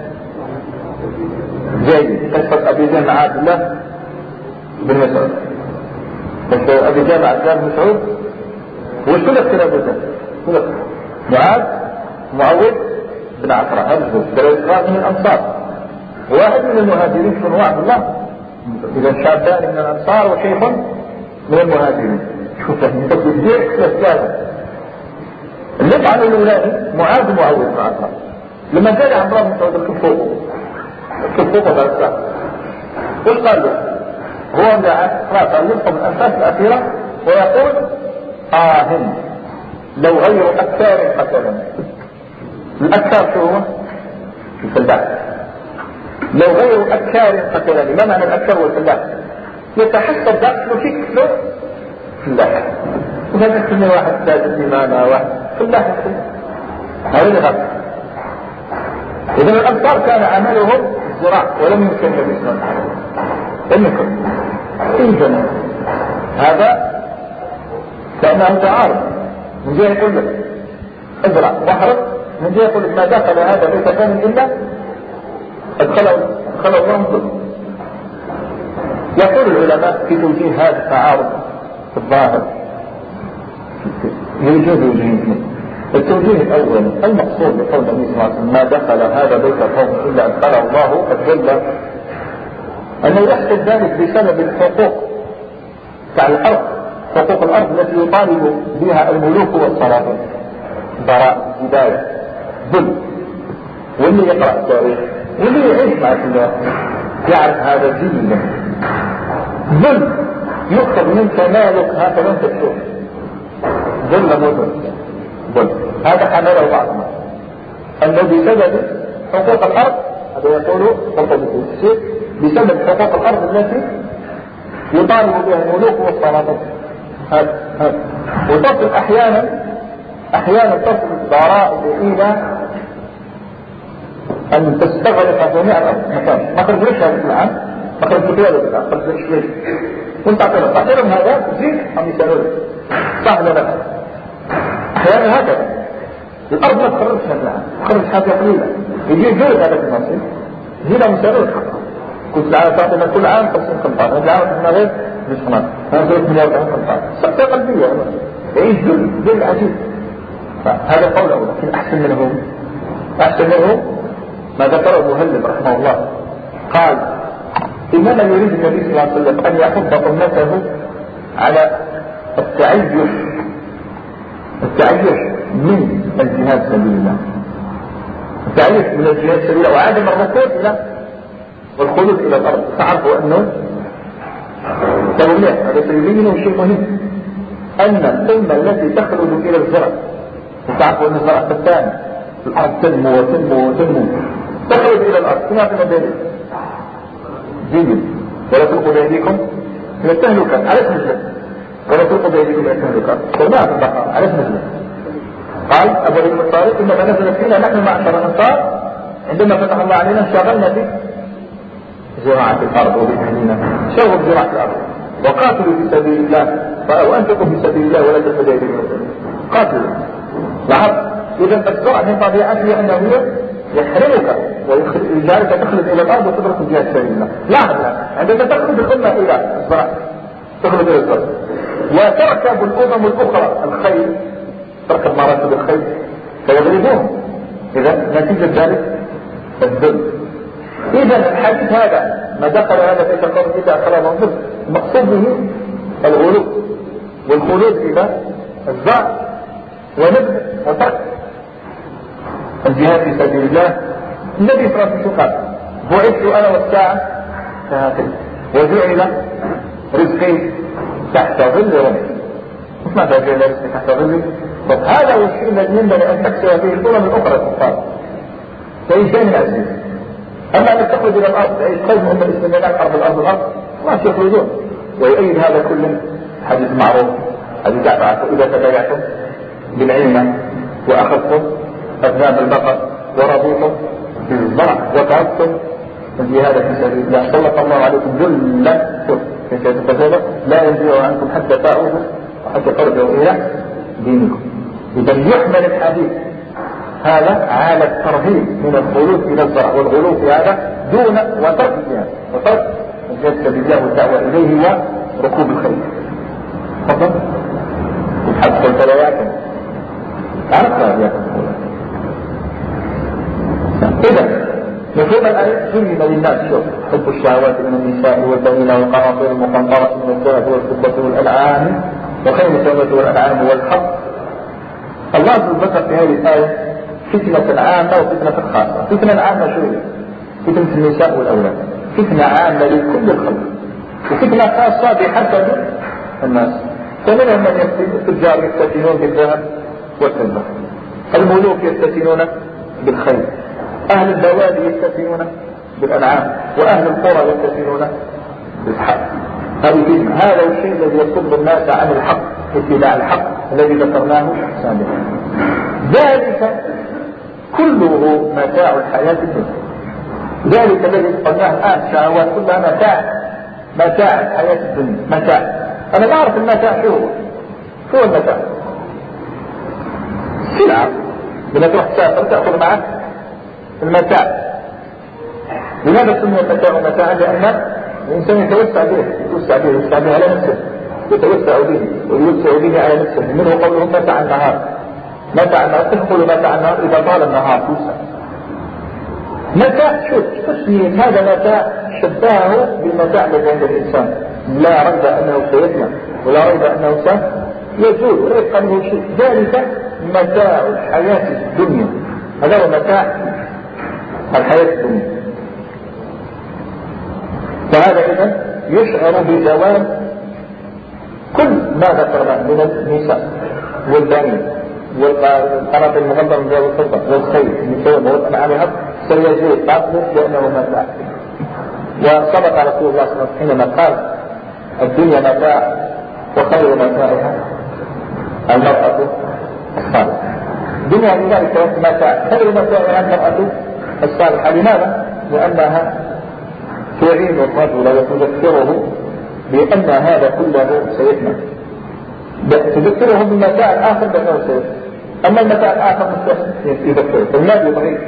زي قصة أبي جامع عبد الله بن مسعود. بس أبي جامع عبد الله بن مسعود هو شو الاختلاف ده؟ شو الاختلاف؟ معاذ معوذ بن عفرة هذا ثلاثة من الأنصار واحد من المهاجرين شنو عبد الله إذا شابان من الأنصار وشيخ من المهاجرين. شوف يعني تبديع ثلاثة اللي فعلوا الأولاد معاذ معوذ بن عفرة لما جاء عبد الله بن مسعود الكفوق الكفوق بس وش قال له؟ هو قاعد قال يلقى من الأنفاس الأخيرة ويقول آهن لو غير أكثر قتلني. الأكثر شو هو؟ الفلاح. لو غير أكثر قتلني. ما معنى الأكثر والفلاح؟ يتحسب داخله فكره فلاح وهذا يكون واحد سادس إمامة واحد فلاح هذا اللي غلط. إذن الأنصار كان عملهم الزراعة ولم يمكن الإسلام لم يكن. إذن هذا كأنه تعارض من جهة يقول لك ازرع واحرق من جهة يقول لك ما دخل هذا بيت ثاني إلا ادخله ادخله الله ظلم. يقول العلماء في توجيه هذا التعارض في الظاهر يوجد وجهين. التوجيه الأول المقصود بقول النبي صلى الله عليه وسلم ما دخل هذا بيت قوم إلا أدخله الله الذل أنه يحصل ذلك بسبب الحقوق على الأرض، حقوق الأرض التي يطالب بها الملوك والسلاطين، ضراء بداية ذل. واللي يقرأ التاريخ واللي يعيش مع الله يعرف هذا جيدا. ذل يؤخذ منك مالك هكذا انت تشوف، ذل مذل ذل. هذا حمله بعضنا أنه بسبب حقوق الأرض، هذا يقول قرطبي الشيء، بسبب حقوق الأرض التي يطالب بها الملوك والسلاطين. هذا هذا وتصل أحيانا أحيانا تصل الضرائب إلى أن تستغرق جميع الأرض مكان ما خرج ليش هذا الآن ما خرج بطيالة الآن خرج ليش ليش وانت عطينا تعطيهم هذا تزيد هم يسألون صح ولا لا. أحيانا هكذا الأرض ما تخرجش هذا الآن تخرج حاجة قليلة يجي جوز هذا المصير هنا مسألون كل عام تعطينا كل عام خمسين قنطار هذا العام من غير مش خمس هذا ثلاث مليار قنطار سقطة قلبية يعيش جل جل عجيب. هذا قول أول. لكن أحسن منهم أحسن منهم ما ذكره المهلب رحمه الله قال إنما يريد النبي صلى الله عليه وسلم أن يحض أمته على التعيش التعيش من الجهاد سبيل الله، التعيش من الجهاد سبيل الله وعدم الركود إلى والخلود إلى الأرض. فعرفوا أنه توليه هذا سيبينه شيء مهم أن الأمة التي تخرج إلى الزرع وتعرفوا أن الزرع الثاني الأرض تنمو وتنمو وتنمو تخرج إلى الأرض كما في المدينة جيد ولا تلقوا بأيديكم إلى التهلكة على اسم الله ولا تلقوا بأيديكم إلى التهلكة وما في البقاء على اسم الله. قال أبو ابن الطارق إنما نزلت فينا نحن معشر الأنصار عندما فتح الله علينا انشغلنا في زراعة الأرض وبأهلنا شغل زراعة الأرض وقاتلوا في سبيل الله وأنفقوا في سبيل الله ولا تلقوا بأيديكم قاتلوا. لاحظ إذا الزرع من طبيعته أنه يحرمك ولذلك تخلد إلى الأرض وتدرك الجهاد سبيل الله. لاحظ عندما تخلد الأمة إلى الزرع تخلد إلى الزرع وتركب الأمم الأخرى الخيل تركب مراتب الخيل فيغلبون. إذا نتيجة ذلك الذل. إذا الحديث هذا ما دخل هذا في تقرب إذا أخرى منظر المقصود به الغلو والخلود إلى الزرع ونبذ وترك الجهاد في سبيل الله. النبي صلى الله عليه وسلم قال بعثت أنا والساعة كهاتين وجعل رزقي تحت ظل رمحي. ماذا جعل رزقي تحت ظلي؟ طب هذا هو الشيء الذي ينبغي أن تكسر به الأمم الأخرى الكفار تعيش بين العزيز. أما أن تخرج إلى الأرض تعيش قوم هم الإسلاميين الأرض الأرض الأرض ما يخرجون. ويؤيد هذا كله حديث معروف حديث أعطاكم إذا تبايعتم بالعلم وأخذتم أذناب البقر ورضيتم بالزرع وتركتم الجهاد في سبيل الله سلط الله عليكم ذلا في سبيل لا ينزع عنكم حتى تعودوا وحتى ترجعوا إلى دينكم. إذا يحمل الحديث هذا على الترهيب من الخلود إلى الزرع والغلو في هذا دون وترك الجهاد وترك الجهاد في سبيل الله والدعوة إليه وركوب الخيل. تفضل حتى الفلايات عرفنا بياكم. إذا مفهوم الآية زين للناس شوف حب الشهوات من النساء والبنين والقناطير المقنطرة من الذهب والفضة والأنعام وخيل الثمرة والأنعام والحق. الله ذكر في هذه الآية فتنة عامة وفتنة خاصة. فتنة عامة شو هي؟ فتنة النساء والأولاد، فتنة عامة لكل الخلق، وفتنة خاصة بحسب الناس. فمنهم من التجار يفتتنون بالذهب والفضة، الملوك يفتتنون بالخيل، أهل البوادي يفتتنون بالأنعام، وأهل القرى يفتتنون بالحق. هذه هذا الشيء الذي يصد الناس عن الحق اتباع الحق الذي ذكرناه سابقا. ذلك كله متاع الحياة الدنيا. ذلك الذي قلناه الآن شهوات كلها متاع متاع الحياة الدنيا. متاع أنا لا أعرف المتاع شو هو شو المتاع؟ سلعة لما تروح تسافر تأخذ معك المتاع. لماذا سمي المتاع متاعا؟ لأن الإنسان يتوسع به يتوسع به يتوسع به على نفسه، يتوسع به ويوسع به على نفسه. منه قولهم متاع النهار متاع النهار تدخل متاع النهار إذا طال النهار توسع. متاع شوف تسمية هذا متاع شبهه بالمتاع الذي عند الإنسان، لا ريب أنه سيفنى ولا ريب أنه سيزول ريب أنه شيء، ذلك متاع الحياة الدنيا، هذا هو متاع الحياة الدنيا. فهذا إذن يشعر بدوام كل ما ذكرنا من النساء والبنين والقناطر المغلظة من ذوي الفضة والخيل المسومة والأنعام سيزول باطل لأنه متاع. وصدق رسول الله صلى الله عليه وسلم حينما قال الدنيا متاع وخير متاعها المرأة الصالحة. الدنيا لذلك متاع، خير متاعها المرأة الصالحة. لماذا؟ لأنها تعين الرجل وتذكره بأن هذا كله سيفنى، تذكره بالمتاع الآخر بأنه سيفنى، أما المتاع الآخر يذكره فالمال يضعيف.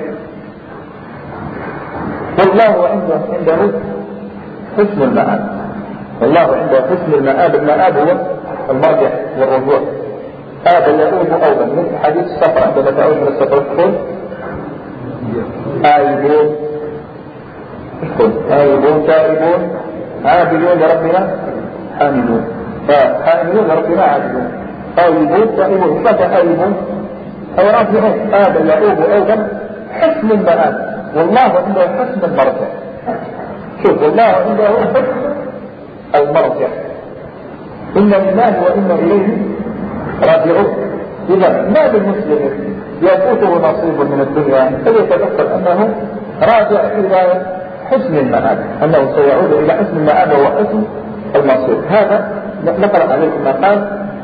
والله عنده عنده حسن المآب، والله عنده حسن المآب. المآب هو المرجع والرجوع. هذا يؤوب أولا مثل حديث السفر عندما تعود من السفر تقول آيبون آيبون تائبون عابدون لربنا حامدون، فحامدون لربنا عابدون، آيبون تائبون. متى آيبون أو راجعون؟ هذا يؤوب أولا حسن المآب، والله عنده حسن المرجع. شوف والله عنده حسن المرجع، إن لله وإنا إليه راجعون. إذا ما بالمسلم يفوته نصيب من الدنيا فليتذكر أنه راجع إلى حسن المآب، أنه سيعود إلى حسن المآب وحسن المصير. هذا نقرأ عليكم ما قال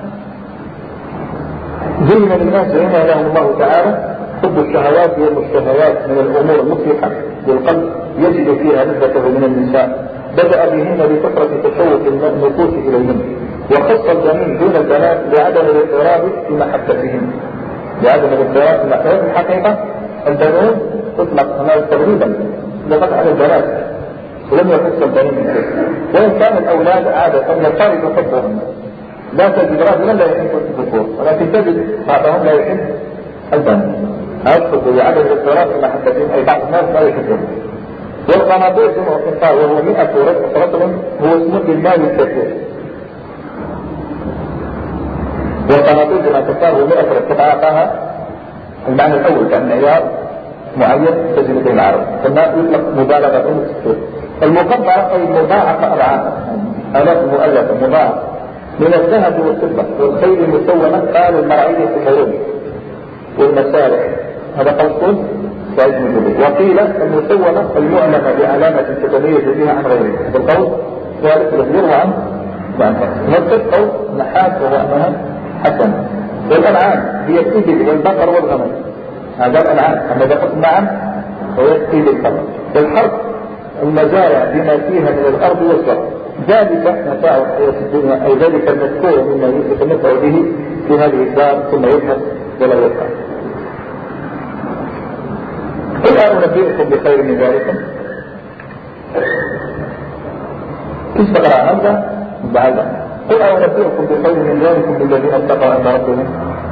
زين للناس زين لهم الله تعالى حب الشهوات والمشتهيات من الأمور المفلحة للقلب يجد فيها لذته من النساء، بدأ بهن بكثرة تشوق النفوس إليهن، وخص الجميل دون البنات لعدم الاضطراب في محبتهن، لعدم الاضطراب في محبتهن. الحقيقة البنون تطلق هنا تقريبا لقد على البنات ولم يخص البنين من ذلك. وإن كان الأولاد عادة يضطرب حبهم، لا تجد رجلا لا يحب الذكور ولكن تجد بعضهم لا يحب البنات، هذا لعدم الاضطراب في محبتهن، أي بعض الناس لا يحبهم. والقناطير جمع قنطار وهو مئة رطل هو اسم للمال الكثير، والقناطير جمع قنطار هو مئة رطل أعطاها المعنى الأول كان معيار معين تجد به العرب، ثم يطلق مبالغة في السكوت. المقدرة أي مضاعفة أضعاف آلاف مؤلفة مضاعفة من الذهب والفضة والخيل المسومة قال المرعية في الحروب والمسارح، هذا قول سعيد بن جبير. وقيل المسومة المعلمة بعلامة تتميز بها عن غيرها، هذا القول ذلك الذي يروى عنه نفس قول نحاس وهو أنها حسنة. والأنعام هي الإبل والبقر والغنم، هذا الأنعام. أما إذا قلت نعم فهي الإبل والبقر. والحرث المزارع بما فيها من الأرض والزرع، ذلك متاع الحياة الدنيا، أي ذلك المذكور مما يتمتع به في هذه الدار ثم يذهب ولا يبقى. قل أنبئكم بخير من ذلك. كيف تقرأ هذا بعد قل أنبئكم بخير من ذلك للذين اتقوا عند ربهم.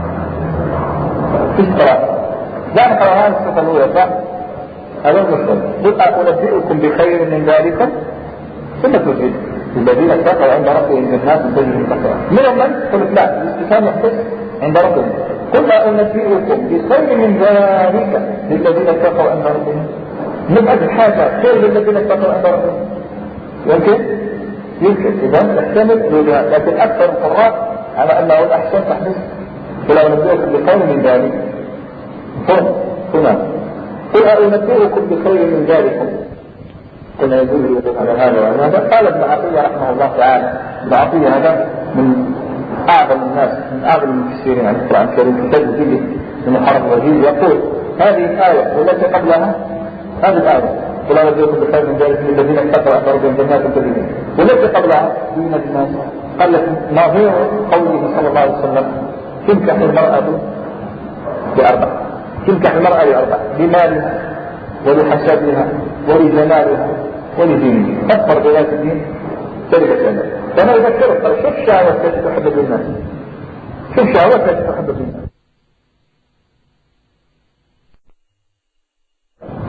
كيف تقرأ؟ لا نقرأ هذا الصفة الأولى صح؟ هذا المشكلة. قل أنبئكم بخير من ذلك ثم تجد الذين اتقوا عند ربهم جنات تجري من تحتها من من؟ قلت لا، الاستفهام يحدث عند ربهم. قل أنبئكم بخير من ذلك للذين اتقوا عند ربهم. من أجل حاجة خير للذين اتقوا عند ربهم يمكن؟ يمكن. إذا احتمل الوجهات، لكن أكثر القراء على أنه الأحسن تحدث قل أنبئكم بخير من ذلك. فهم هنا قل أنبئكم بخير من ذلك. كنا يقول الوجود على هذا وعلى هذا. قال ابن عطية رحمه الله تعالى، ابن عطية هذا من أعظم الناس، من أعظم المفسرين عن القرآن الكريم، كتاب جديد من الحرف الوجيز، يقول هذه الآية والتي قبلها هذه الآية قل أنبئكم بخير من ذلك للذين اتقوا عند ربهم جنات تجري، والتي قبلها دون الناس قال لك نظير قوله صلى الله عليه وسلم تنكح المرأة بأربع، تنكح المرأة بأربع: لمالها ولحسبها ولجمالها ولدينها، أكبر بذات الدين تلك كذا. فأنا أذكرك شوف شهوة التي تحب بالناس، شوف شهوة التي تحب بالناس.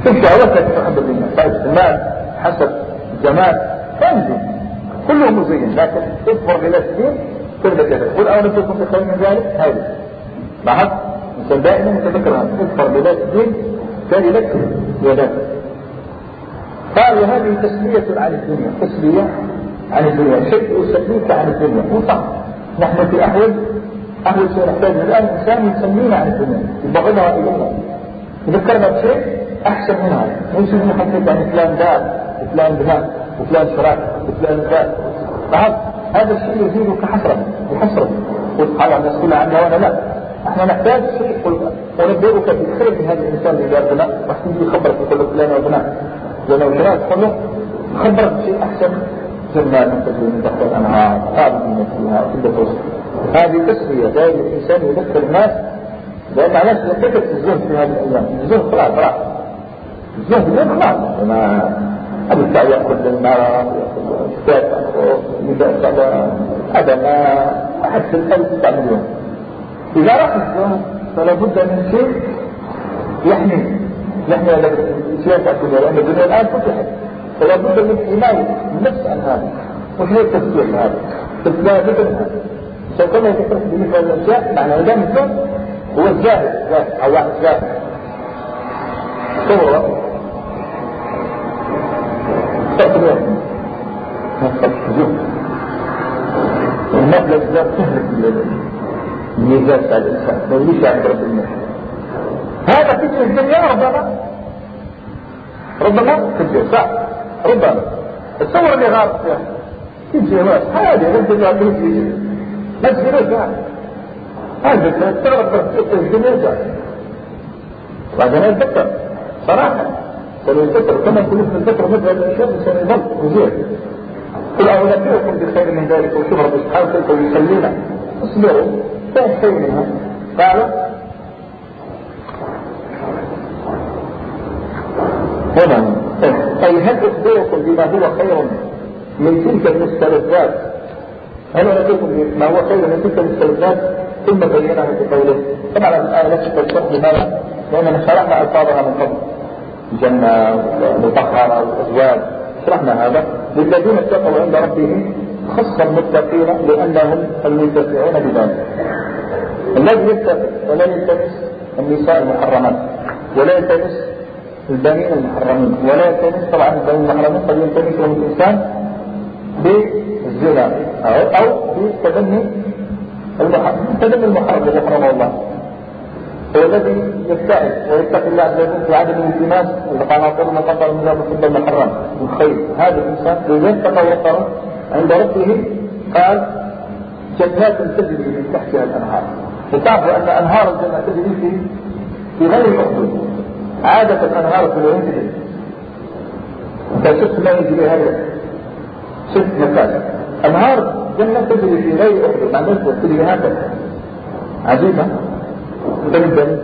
في شهوات لا تحب الدنيا، طيب المال حسب الجمال تنزل كله مزين، لكن اصبر بلا سنين تبدا كذا. قل او نبيكم بخير من ذلك هذا بعد مثل دائما متذكر هذا، اصبر بلا سنين تالي لك يدك. قال وهذه تسلية عن الدنيا، تسلية عن الدنيا، شيء يسليك عن الدنيا. وصح نحن في احوال اهل شيء نحتاج الان انسان يسلينا عن الدنيا، يبغضها الينا، يذكرنا بشيء احسن منها. ليس من حكيت عن فلان دار وفلان بناء وفلان شراك وفلان دار، هذا الشيء يزيدك حسرة بحسرة. قلت على الناس كلها عندنا وانا لا، احنا نحتاج شيء ونبدأك بالخير من هذا الانسان اللي دار بناء، راح تيجي يخبرك يقول فلان وبناء لانه شراك كله خبرك بشيء احسن. جنات تجري من تحت الانهار خالدين فيها وتلك هذه تسلية. دائما الانسان يذكر الناس، لان الناس يذكر الزهد في هذه الايام. الزهد خلاص راح، الزهد اليوم خلاص، ما أبدا يأخذ المرض يأخذ الشتاء يبقى على هذا ما أحس الألف تسعة مليون. إذا راح الزهد فلا بد من شيء يحمي يحمي هذا السياسة الدنيا، لأن الدنيا الآن فتحت، فلا بد من حماية النفس عن هذا. وش هي التفكير هذا؟ تفكير مثل هذا سوف كما يتفكر بمثل الأشياء. معنى إذا مثل هو الزاهد زاهد أو واحد زاهد صورة تقدر المبلغ ذات تهلك الميزان على الإنسان، ما يليش عند رب الناس. هذا في الدنيا ربما ربما تجي صح، ربما الصور اللي غارت فيها تجي واس هذه رب الله تجي ما تجي جاء هذا تغرب في الدنيا جاء. وبعدين يتذكر صراحة سنذكر كما قلت نذكر مثل الاشياء سنظل وزير. قل أولئكم بخير من ذلك وشوف رب سبحانه وتعالى يسلينا اصبروا كان خير منها. قال هنا أي هل أخبركم بما هو خير من تلك المستلذات؟ هل أخبركم بما هو خير من تلك المستلذات؟ ثم بينها بقوله. طبعا الآية لا تشرح بماذا؟ لأننا شرحنا ألفاظها من قبل، جنة مطهرة وأزواج، شرحنا هذا. للذين اتقوا عند ربهم خص المتقين لأنهم المنتفعون بذلك. الذي يتقي ولا يلتمس النساء المحرمات ولا يلتمس البنين المحرمين ولا يلتمس طبعا البنين المحرمين قد يلتمسهم الإنسان بالزنا أو بتبني المحرم تبني المحرم الذي حرمه الله. والذي يبتعد ويتقي الله عز وجل في عدم الالتماس القناطر المقطع من ذلك الحب المحرم والخير، هذا الانسان اذا اتقى وقر عند ربه قال جنات تجري من تحتها الانهار. وتعرفوا ان انهار الجنه تجري في في غير الحدود. عاده الانهار في العين تجري، انت شفت ما يجري هذا شفت مكان انهار جنه تجري في غير الحدود، ما عندهاش تجري هكذا عجيبه. بل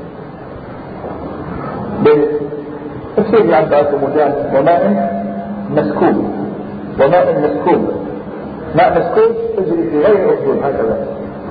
بل تفسير العباس ومجاهد وماء مسكوب وماء مسكوب ماء مسكوب تجري في غير أصول هكذا.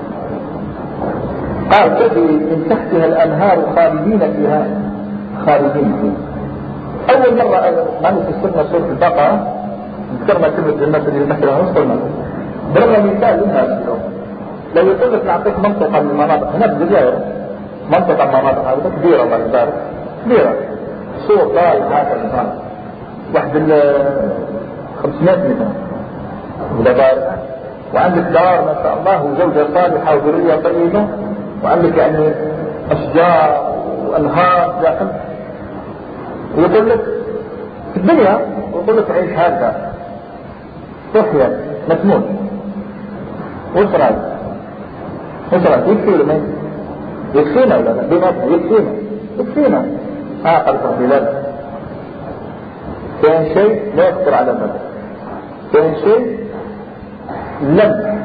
قال تجري من تحتها الأنهار خالدين فيها خالدين فيها. أول مرة معنا تستثنى سورة البقرة ذكرنا كلمة جنات اللي نحكيها وصلنا ضربنا مثال للناس اليوم. لو يقول لك نعطيك منطقة من المناطق هنا في الجزائر، منطقة من المناطق هذه كبيرة الله يبارك كبيرة، سوق طال هذا واحد ال خمسمائة متر ولا بارك، وعندك دار ما شاء الله وزوجة صالحة وذرية طيبة، وعندك يعني أشجار وأنهار داخل، ويقول لك في الدنيا ويقول لك عيش هذا تحيا ما تموت. وش رأيك؟ وش رأيك؟ يكفي لمن؟ يكفينا ولا لا؟ بناتنا يكفينا يكفينا ها قلت بلاد. كان شيء لا يخطر على البال، كان شيء لم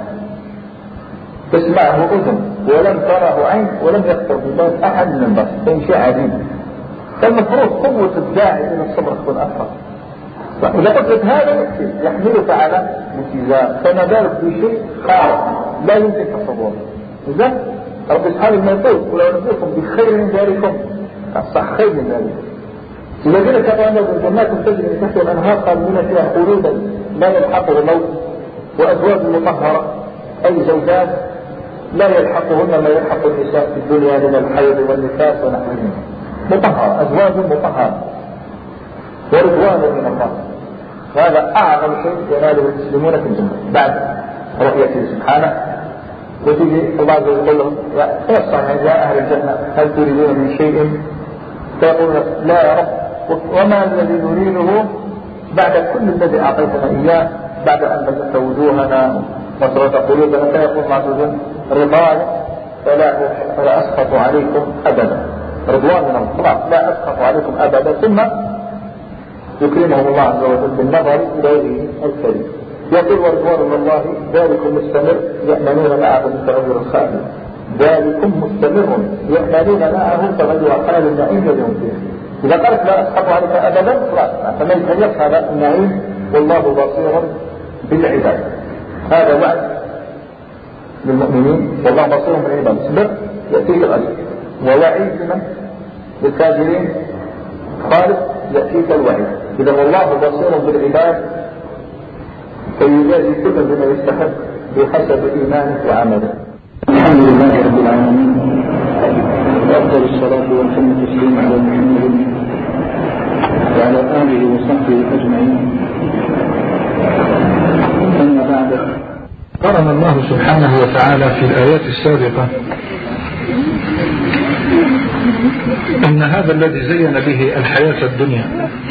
تسمعه أذن ولم تره عين ولم يخطر ببال أحد من البشر، كان شيء عجيب. فالمفروض قوة الداعي إلى الصبر تكون أكثر. إذا قلت لك هذا يكفي يحملك على الالتزام، فما بالك بشيء خارق لا يمكن تصوره. إذا رب سبحانه ما يقول ولو نبيكم بخير من ذلكم، صح خير من ذلك الذين كفروا جنات تجري من تحت الانهار خالدين فيها خلودا لا يلحقه الموت، وازواج مطهره اي زوجات لا يلحقهن ما يلحق النساء في الدنيا من الحيض والنفاس ونحوهن، مطهره، ازواج مطهره، ورضوان من الله. هذا اعظم شيء يناله المسلمون في الجنه بعد رؤيته سبحانه. وتجي الله عز وجل يقول لهم يا اهل الجنه هل تريدون من شيء؟ فيقول لا يا رب، وما الذي نريده بعد كل الذي اعطيتنا اياه، بعد ان بسطت وجوهنا وصرت قلوبنا؟ فيقول الله عز وجل رضاي فلا فلا اسخط عليكم ابدا، رضوان من الله لا اسخط عليكم ابدا. ثم يكرمهم الله عز وجل بالنظر الى وجهه الكريم. يقول ورضوان من الله ذلكم مستمر يأمنون معه متغير الخالد، ذلكم مستمر يأمنون معه تغير الخالد النعيم اليوم فيه. إذا قالت لا أسخط عليك أبدا خلاص فما يتغير هذا النعيم، والله بصير بالعباد. هذا وعد للمؤمنين والله بصير بالعباد، اصبر يأتيك الأجر، ووعيد لمن؟ للكافرين خالد يأتيك الوعيد. إذا والله بصير بالعباد فيجازي كل بما يستحق بحسب إيمانه وعمله. الحمد لله رب العالمين، وأفضل الصلاة والسلام والتسليم على محمد وعلى آله وصحبه أجمعين. أما بعد، قرن الله سبحانه وتعالى في الآيات السابقة أن هذا الذي زين به الحياة الدنيا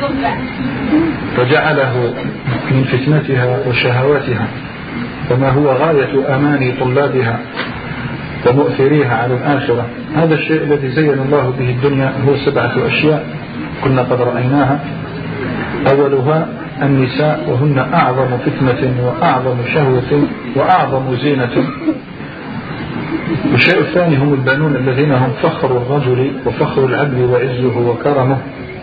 وجعله من فتنتها وشهواتها وما هو غاية أمان طلابها ومؤثريها على الآخرة، هذا الشيء الذي زين الله به الدنيا هو سبعة أشياء كنا قد رأيناها. أولها النساء، وهن أعظم فتنة وأعظم شهوة وأعظم زينة. الشيء الثاني هم البنون الذين هم فخر الرجل وفخر العبد وعزه وكرمه.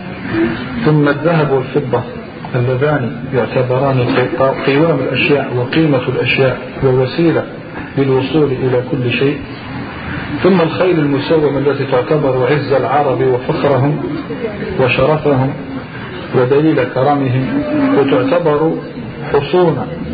ثم الذهب والفضة اللذان يعتبران قوام الأشياء وقيمة الأشياء ووسيلة للوصول إلى كل شيء. ثم الخيل المسومة التي تعتبر عز العرب وفخرهم وشرفهم ودليل كرامهم، وتعتبر حصون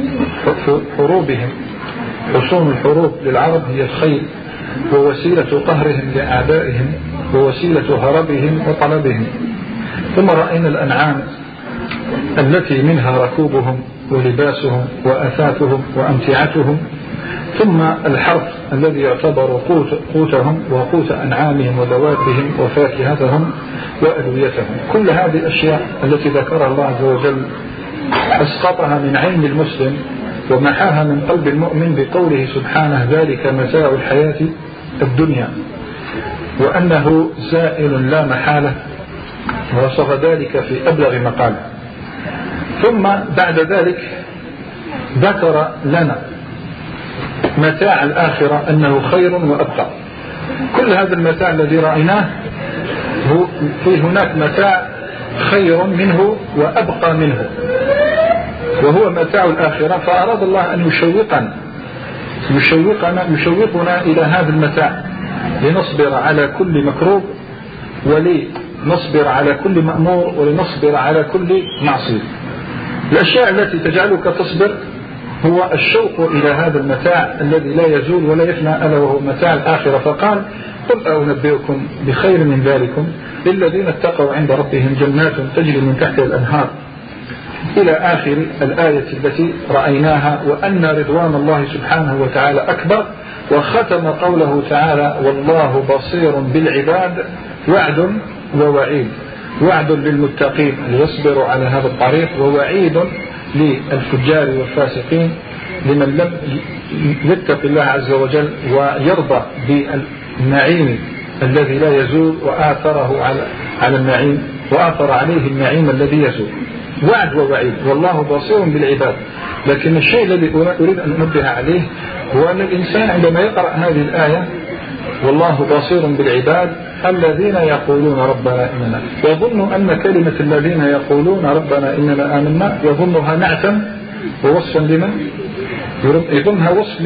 حروبهم. حصون الحروب للعرب هي الخيل، ووسيلة قهرهم لأعدائهم ووسيلة هربهم وطلبهم. ثم رأينا الأنعام التي منها ركوبهم ولباسهم وأثاثهم وأمتعتهم. ثم الحرث الذي يعتبر قوت قوتهم وقوت أنعامهم ودوابهم وفاكهتهم وأدويتهم. كل هذه الأشياء التي ذكرها الله عز وجل أسقطها من عين المسلم ومحاها من قلب المؤمن بقوله سبحانه ذلك متاع الحياة الدنيا، وأنه زائل لا محالة، ووصف ذلك في أبلغ مقال. ثم بعد ذلك ذكر لنا متاع الآخرة أنه خير وأبقى. كل هذا المتاع الذي رأيناه هو في هناك متاع خير منه وأبقى منه، وهو متاع الآخرة. فأراد الله أن يشوقنا يشوقنا يشوقنا إلى هذا المتاع لنصبر على كل مكروب، ولنصبر على كل مأمور، ولنصبر على كل معصية. الأشياء التي تجعلك تصبر هو الشوق إلى هذا المتاع الذي لا يزول ولا يفنى، ألا وهو متاع الآخرة. فقال قل أنبئكم بخير من ذلكم للذين اتقوا عند ربهم جنات تجري من تحتها الأنهار، إلى آخر الآية التي رأيناها، وأن رضوان الله سبحانه وتعالى أكبر. وختم قوله تعالى والله بصير بالعباد، وعد ووعيد. وعد للمتقين ليصبروا على هذا الطريق، ووعيد للفجار والفاسقين لمن لم يتق الله عز وجل ويرضى بالنعيم الذي لا يزول وآثره على النعيم وآثر عليه النعيم الذي يزول. وعد ووعيد، والله بصير بالعباد. لكن الشيء الذي أريد أن أنبه عليه هو أن الإنسان عندما يقرأ هذه الآية والله بصير بالعباد الذين يقولون ربنا إننا، يظن أن كلمة الذين يقولون ربنا إننا آمنا يظنها نعتا ووصفا لمن؟ يظنها وصف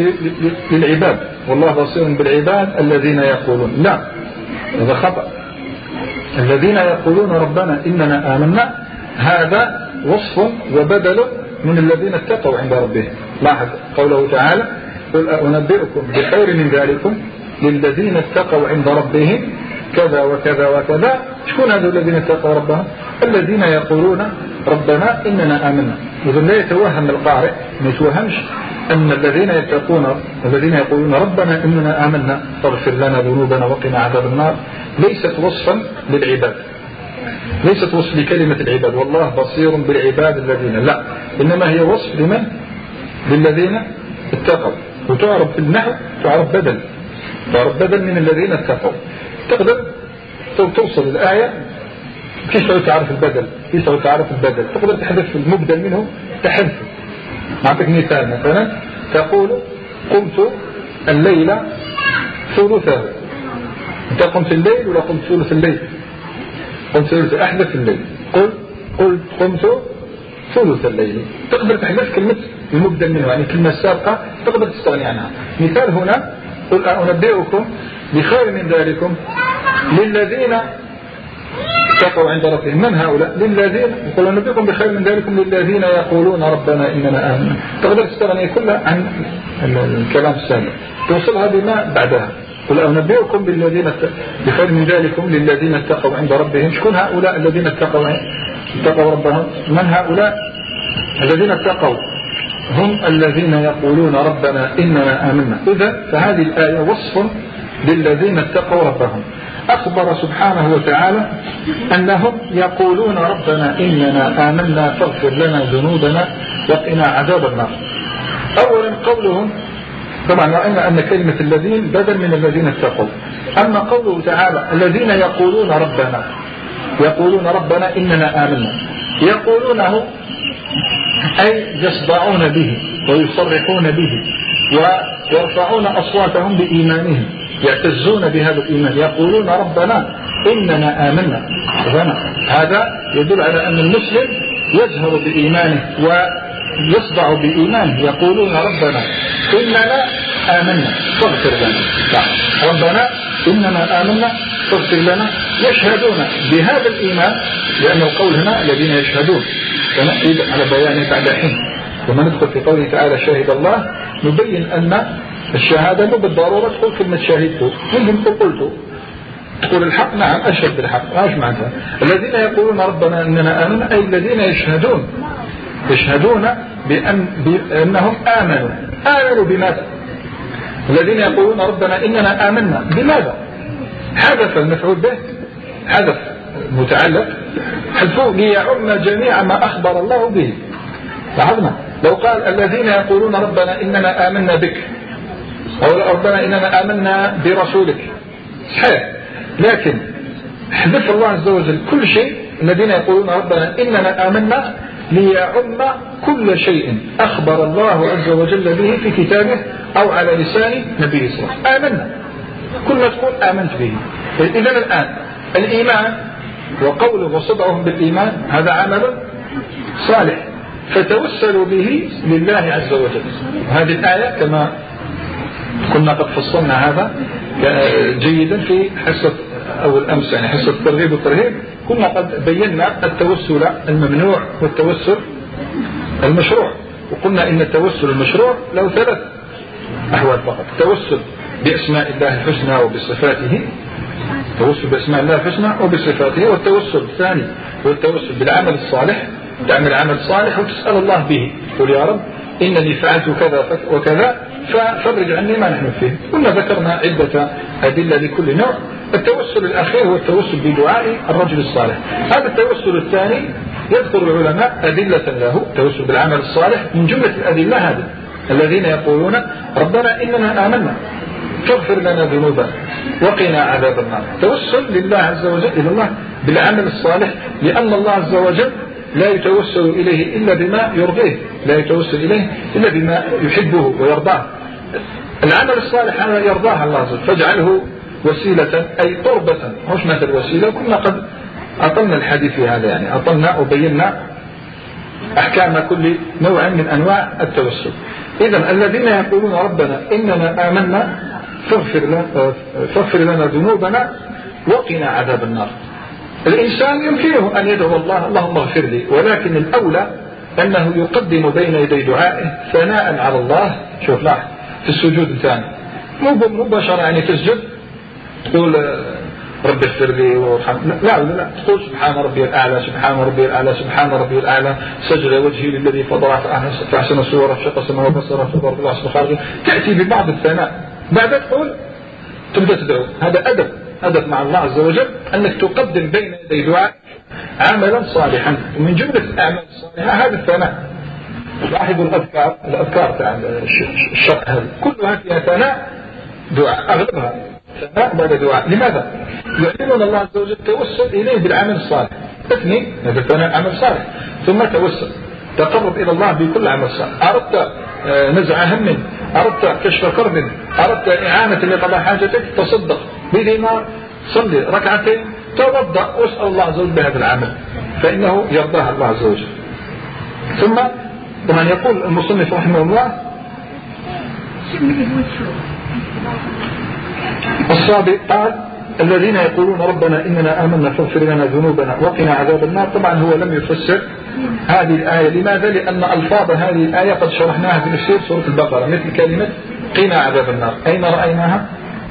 للعباد. والله بصير بالعباد الذين يقولون، لا، هذا خطأ. الذين يقولون ربنا إننا آمنا هذا وصف وبدل من الذين اتقوا عند ربهم. لاحظ قوله تعالى قل أنبئكم بخير من ذلكم للذين اتقوا عند ربهم كذا وكذا وكذا. شكون هذول الذين اتقوا ربهم؟ الذين يقولون ربنا إننا آمنا. إذن لا يتوهم القارئ، ما يتوهمش أن الذين يتقون الذين يقولون ربنا إننا آمنا فاغفر لنا ذنوبنا وقنا عذاب النار ليست وصفا للعباد، ليست وصف لكلمة العباد والله بصير بالعباد الذين، لا، إنما هي وصف لمن؟ للذين اتقوا. وتعرف في النحو تعرف بدل، تعرف بدل من الذين اتقوا. تقدر توصل الآية كيف تعرف البدل؟ كيف تعرف البدل؟ تقدر تحذف المبدل منه تحذفه. نعطيك مثال، مثلا تقول قمت الليل ثلثه. انت قمت الليل ولا قمت ثلث الليل؟ قمت ثلث، احذف الليل. قل قلت قمت ثلث الليل. تقدر تحذف كلمة المبدل منه، يعني كلمة سابقة تقدر تستغني عنها. مثال هنا قل أنبئكم بخير من ذلكم للذين اتقوا عند ربهم. من هؤلاء؟ للذين يقول أنبئكم بخير من ذلكم للذين يقولون ربنا إننا آمنا. تقدر تستغني كلها عن الكلام السابق، توصلها بما بعدها. قل أنبئكم بالذين بخير من ذلكم للذين اتقوا عند ربهم. شكون هؤلاء الذين اتقوا اتقوا ربهم؟ من هؤلاء الذين اتقوا؟ هم الذين يقولون ربنا إننا آمنا. إذا فهذه الآية وصف للذين اتقوا ربهم. أخبر سبحانه وتعالى أنهم يقولون ربنا إننا آمنا فاغفر لنا ذنوبنا وقنا عذاب النار. أولا قولهم، طبعا رأينا أن كلمة الذين بدل من الذين اتقوا. أما قوله تعالى الذين يقولون ربنا يقولون ربنا إننا آمنا، يقولونه أي يصدعون به ويصرحون به ويرفعون أصواتهم بإيمانهم، يعتزون بهذا الإيمان، يقولون ربنا إننا آمنا. هذا يدل على أن المسلم يجهر بإيمانه ويصدع بإيمانه. يقولون ربنا إننا آمنا فاغفر لنا، ربنا إننا آمنا فاغفر لنا. يشهدون بهذا الإيمان، لأن القول هنا الذين يشهدون ونأتي على بيانه بعد حين. لما ندخل في قوله تعالى شهد الله نبين أن الشهادة مو بالضرورة تقول كلمة شهدت، ممكن تقول قلت، تقول الحق نعم أشهد بالحق. ايش معناتها؟ الذين يقولون ربنا إننا آمنا أي الذين يشهدون يشهدون بأن بأنهم آمنوا. آمنوا بماذا؟ الذين يقولون ربنا إننا آمنا بماذا؟ حذف المفعول به، حذف متعلق، حذفوا ليعم جميع ما أخبر الله به. لاحظنا لو قال الذين يقولون ربنا إننا آمنا بك أو ربنا إننا آمنا برسولك صحيح، لكن حذف الله عز وجل كل شيء. الذين يقولون ربنا إننا آمنا ليعم كل شيء أخبر الله عز وجل به في كتابه أو على لسان نبيه صلى الله عليه وسلم. آمنا كل ما تقول آمنت به. إذن الآن الإيمان وقوله وصدعهم بالإيمان هذا عمل صالح فتوسلوا به لله عز وجل. هذه الآية كما كنا قد فصلنا هذا جيدا في حصة أول أمس، يعني حصة الترغيب والترهيب، كنا قد بينا التوسل الممنوع والتوسل المشروع، وقلنا إن التوسل المشروع له ثلاث أحوال فقط: التوسل بأسماء الله الحسنى وبصفاته، التوسل بأسماء الله الحسنى وبصفاته، والتوسل الثاني هو التوسل بالعمل الصالح، تعمل عمل صالح وتسأل الله به، تقول يا رب إنني فعلت كذا وكذا ففرج عني ما نحن فيه. كنا ذكرنا عدة أدلة لكل نوع. التوسل الأخير هو التوسل بدعاء الرجل الصالح. هذا التوسل الثاني يذكر العلماء أدلة له، التوسل بالعمل الصالح من جملة الأدلة هذه: الذين يقولون ربنا إننا آمنا فاغفر لنا ذنوبنا وقنا عذاب النار. توسل لله عز وجل إلى الله بالعمل الصالح، لأن الله عز وجل لا يتوسل إليه إلا بما يرضيه، لا يتوسل إليه إلا بما يحبه ويرضاه. العمل الصالح هذا يرضاه الله عز وجل، فاجعله وسيلة أي قربة، مش مثل وسيلة. كنا قد أطلنا الحديث في هذا، يعني أطلنا وبينا أحكام كل نوع من أنواع التوسل. إذن الذين يقولون ربنا إننا آمنا فاغفر لنا, فاغفر لنا ذنوبنا وقنا عذاب النار. الإنسان يمكنه أن يدعو الله اللهم اغفر لي، ولكن الأولى أنه يقدم بين يدي دعائه ثناء على الله. شوف لاحظ في السجود الثاني مو مباشرة يعني تسجد تقول رب اغفر لي وارحمني، لا لا لا تقول سبحان ربي الأعلى سبحان ربي الأعلى سبحان ربي الأعلى، سجد وجهي للذي فضل في أحسن الصورة شق سماء وبصر فبارك الله اسم خالقه. تأتي ببعض الثناء بعد تقول تبدأ تدعو. هذا أدب أدب مع الله عز وجل أنك تقدم بين يدي دعاء عملا صالحا، ومن جملة الأعمال الصالحة هذا الثناء. لاحظوا الأذكار الأذكار تاع الشرع هذه كلها فيها ثناء دعاء، أغلبها ثناء بعد دعاء. لماذا؟ يعلمون الله عز وجل توسل إليه بالعمل الصالح. اثنين هذا ثناء عمل صالح، ثم توسل تقرب إلى الله بكل عمل صالح. أردت نزع هم، أردت كشف كرب، أردت إعانة لقضاء حاجتك، تصدق بدينار، صلي ركعتين، توضأ واسأل الله عز وجل بهذا العمل فإنه يرضاها الله عز وجل. ثم طبعا يقول المصنف رحمه الله الصادق قال الذين يقولون ربنا إننا آمنا فاغفر لنا ذنوبنا وقنا عذاب النار. طبعا هو لم يفسر هذه الآية. لماذا؟ لأن ألفاظ هذه الآية قد شرحناها في تفسير سورة البقرة، مثل كلمة قنا عذاب النار. أين رأيناها؟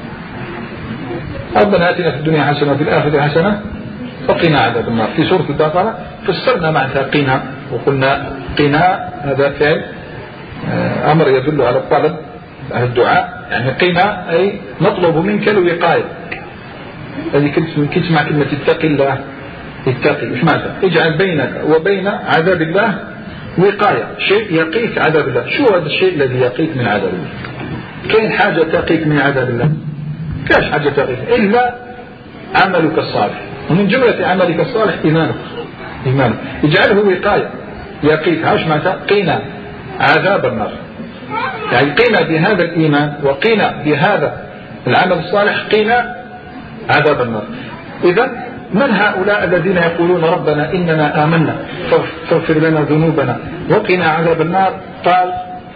ربنا آتنا في الدنيا حسنة وفي الآخرة حسنة وقنا عذاب النار. في سورة البقرة فسرنا معنى قنا وقلنا قنا هذا فعل أمر يدل على الطلب الدعاء، يعني قنا أي نطلب منك الوقاية. هذه كنت تسمع كلمة اتقي الله، اتقي وش معنى؟ اجعل بينك وبين عذاب الله وقاية، شيء يقيك عذاب الله. شو هذا الشيء الذي يقيك من عذاب الله؟ كاين حاجة تقيك من عذاب الله؟ كاش حاجة تقيك إلا عملك الصالح، ومن جملة عملك الصالح إيمانك. إيمانك اجعله وقاية يقيك. هاش معنى قنا عذاب النار، يعني قنا بهذا الإيمان وقنا بهذا العمل الصالح قنا عذاب النار. إذن من هؤلاء الذين يقولون ربنا إننا آمنا فاغفر لنا ذنوبنا وقنا عذاب النار؟ قال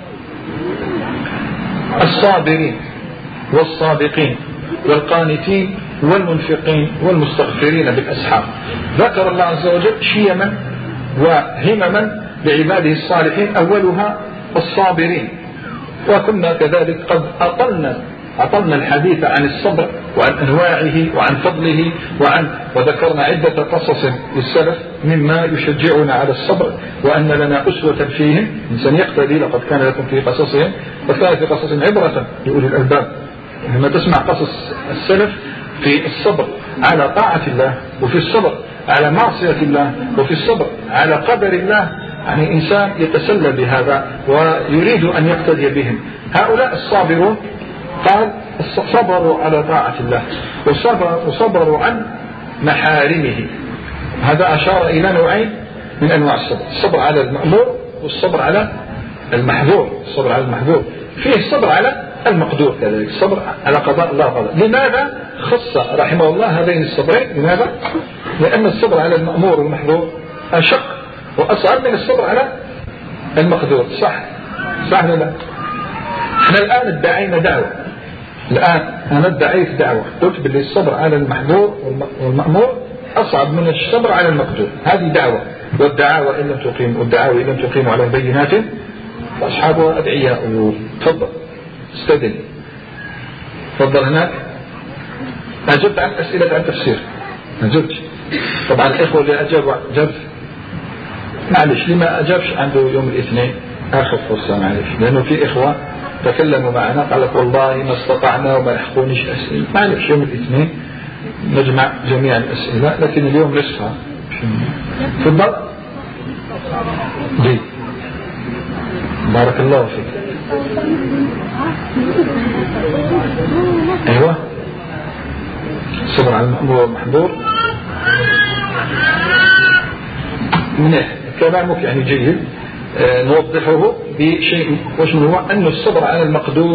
الصابرين والصادقين والقانتين والمنفقين والمستغفرين بالأسحار. ذكر الله عز وجل شيما وهمما لعباده الصالحين، أولها الصابرين. وكنا كذلك قد أطلنا أطلنا الحديث عن الصبر وعن أنواعه وعن فضله وعن وذكرنا عدة قصص للسلف مما يشجعنا على الصبر، وأن لنا أسوة فيهم إنسان يقتدي. لقد كان لكم في قصصهم وكان في قصصهم عبرة لأولي الألباب. لما تسمع قصص السلف في الصبر على طاعة الله، وفي الصبر على معصية الله، وفي الصبر على قدر الله، يعني إنسان يتسلى بهذا ويريد أن يقتدي بهم. هؤلاء الصابرون قال صبروا على طاعة الله وصبروا عن محارمه. هذا أشار إلى نوعين من أنواع الصبر: الصبر على المأمور والصبر على المحظور. الصبر على المحظور فيه الصبر على المقدور، كذلك الصبر على قضاء الله قضاء. لماذا خص رحمه الله هذين الصبرين؟ لماذا؟ لأن الصبر على المأمور والمحظور أشق وأصعب من الصبر على المقدور. صح صح ولا لا؟ احنا الآن ادعينا دعوة، الآن أنا ادعيت دعوة، قلت باللي الصبر على المحظور والمأمور أصعب من الصبر على المقدور. هذه دعوة، والدعاوى إن لم تقيم والدعاوى إن لم تقيم على البينات فأصحابها أدعياء. تفضل استدل. تفضل هناك. أجبت عن أسئلة عن تفسير، أجبت. طبعا الإخوة اللي أجابوا جبت معلش، لما أجابش عنده يوم الاثنين آخر فرصة معلش، لأنه في إخوة تكلموا معنا قال لك والله ما استطعنا وما لحقونيش أسئلة. معلش يوم الاثنين نجمع جميع الأسئلة، لكن اليوم نصفها. تفضل. جيد، بارك الله فيك. أيوة، الصبر على المأمور والمحظور. منيح كلامك، يعني جيد. آه نوضحه بشيء، وش هو أن الصبر على المقدور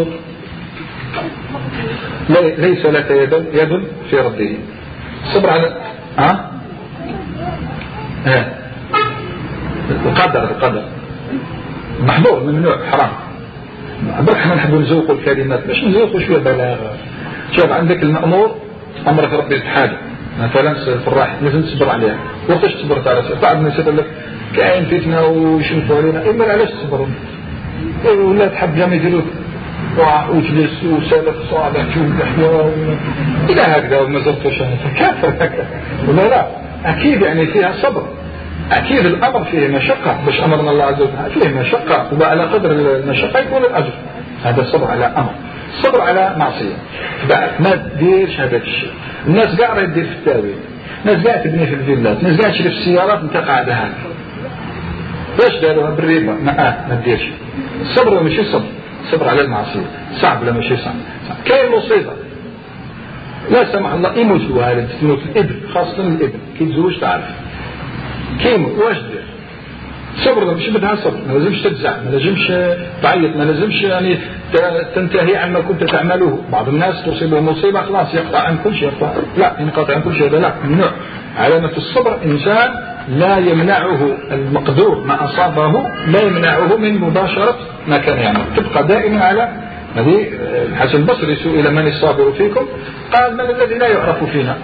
ليس لك يد يد في رده. الصبر على ها ها القدر القدر محظور ممنوع حرام. برك احنا نحب نزوقوا الكلمات باش نزوقوا شويه بلاغه. شوف عندك المأمور أمرك ربي بحاجة، مثلا في الراحة لازم تصبر عليها. وقتاش تصبرت على بعض الناس يقول لك كاين فتنة ويشوفوا علينا، إما علاش تصبروا؟ ولا تحب جامع يديروا وجلس وسالف صالح شوف الأحياء إلى هكذا وما زرتوش أنا فكافر هكذا ولا لا؟ أكيد يعني فيها صبر، أكيد الأمر فيه مشقة، باش أمرنا الله عز وجل فيه مشقة، وعلى قدر المشقة يكون الأجر. هذا الصبر على أمر. الصبر على معصية بعد ما تديرش هذا الشيء. الناس قاعدة راه يدير في التاويل، الناس قاعدة تبني في الفيلات، الناس قاعدة تشري في السيارات انت قاعدة هكذا. باش داروها بالربا؟ ما آه ما تديرش. الصبر ماشي صبر، صبر على المعصية صعب ولا ماشي صعب؟ كاين مصيبة لا سمح الله يموت الوالد، تموت الابن، خاصة الابن كي تزوج تعرف كيموت واش دير؟ صبر مش بدها صبر، ما لازمش تجزع، ما لازمش تعيط، ما لازمش يعني تنتهي عما كنت تعمله. بعض الناس تصيبه مصيبة خلاص يقطع عن كل شيء، يقطع لا ينقطع عن كل شيء، هذا لا ممنوع. علامة الصبر إنسان لا يمنعه المقدور ما أصابه، لا يمنعه من مباشرة ما كان يعمل، تبقى دائما على هذه. الحسن البصري سئل من الصابر فيكم؟ قال من الذي لا يعرف فينا.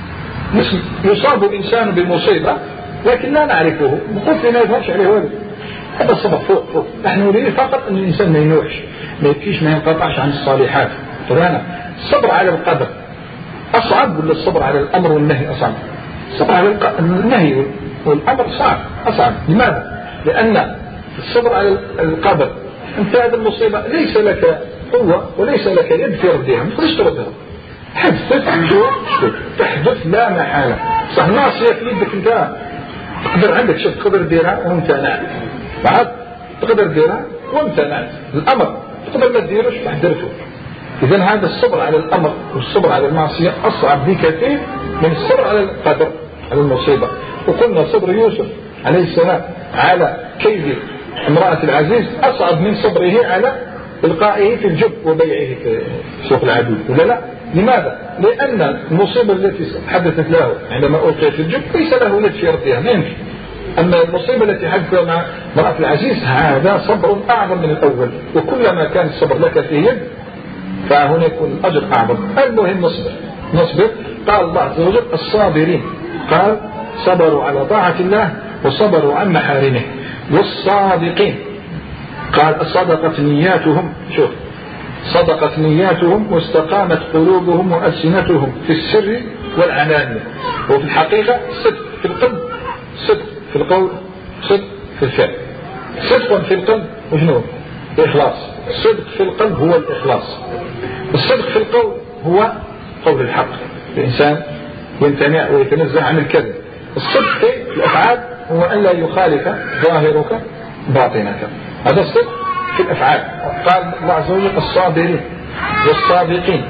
يصاب الإنسان بمصيبة لكن لا نعرفه، نقول فينا يفهمش عليه والد، هذا الصبر فوق فوق. نحن نريد فقط أن الإنسان ما ينوحش، ما يبكيش، ما ينقطعش عن الصالحات. ترانا الصبر على القدر أصعب ولا الصبر على الأمر والنهي أصعب؟ الصبر على النهي والأمر صعب أصعب. لماذا؟ لأن الصبر على القدر أنت هذه المصيبة ليس لك قوة وليس لك يد في ردها، ما تقدرش تردها. حدثت تحدث لا محالة. صح ناصية في يدك انت، تقدر عندك شيء تقدر ديرها وامتنعت، بعد تقدر ديرها وامتنعت. الأمر تقدر ما تديرش تحدرته. إذن هذا الصبر على الأمر والصبر على المعصية أصعب بكثير من الصبر على القدر على المصيبة. وقلنا صبر يوسف عليه السلام على كيد امرأة العزيز أصعب من صبره على إلقائه في الجب وبيعه في سوق العبيد، ولا لا؟ لماذا؟ لأن المصيبة التي حدثت له عندما ألقي في الجب ليس له يد في ردها، ما يمكن. أما المصيبة التي حدثت مع امرأة العزيز هذا صبر أعظم من الأول، وكلما كان الصبر لك في يد فهنا يكون الأجر أعظم. المهم نصبر نصبر. قال الله عز وجل الصابرين، قال صبروا على طاعة الله وصبروا عن محارمه. والصادقين قال صدقت نياتهم، شوف صدقت نياتهم واستقامت قلوبهم وألسنتهم في السر والعلانية. وفي الحقيقة صدق في القلب، صدق في القول، صدق في الفعل. صدق في القلب وشنو؟ إخلاص. الصدق في القلب هو الإخلاص. الصدق في القول هو قول الحق، الإنسان يمتنع ويتنزه عن الكذب. الصدق في الأفعال هو أن لا يخالف ظاهرك باطنك، هذا الصدق في الأفعال. قال الله عز وجل الصابرين والصادقين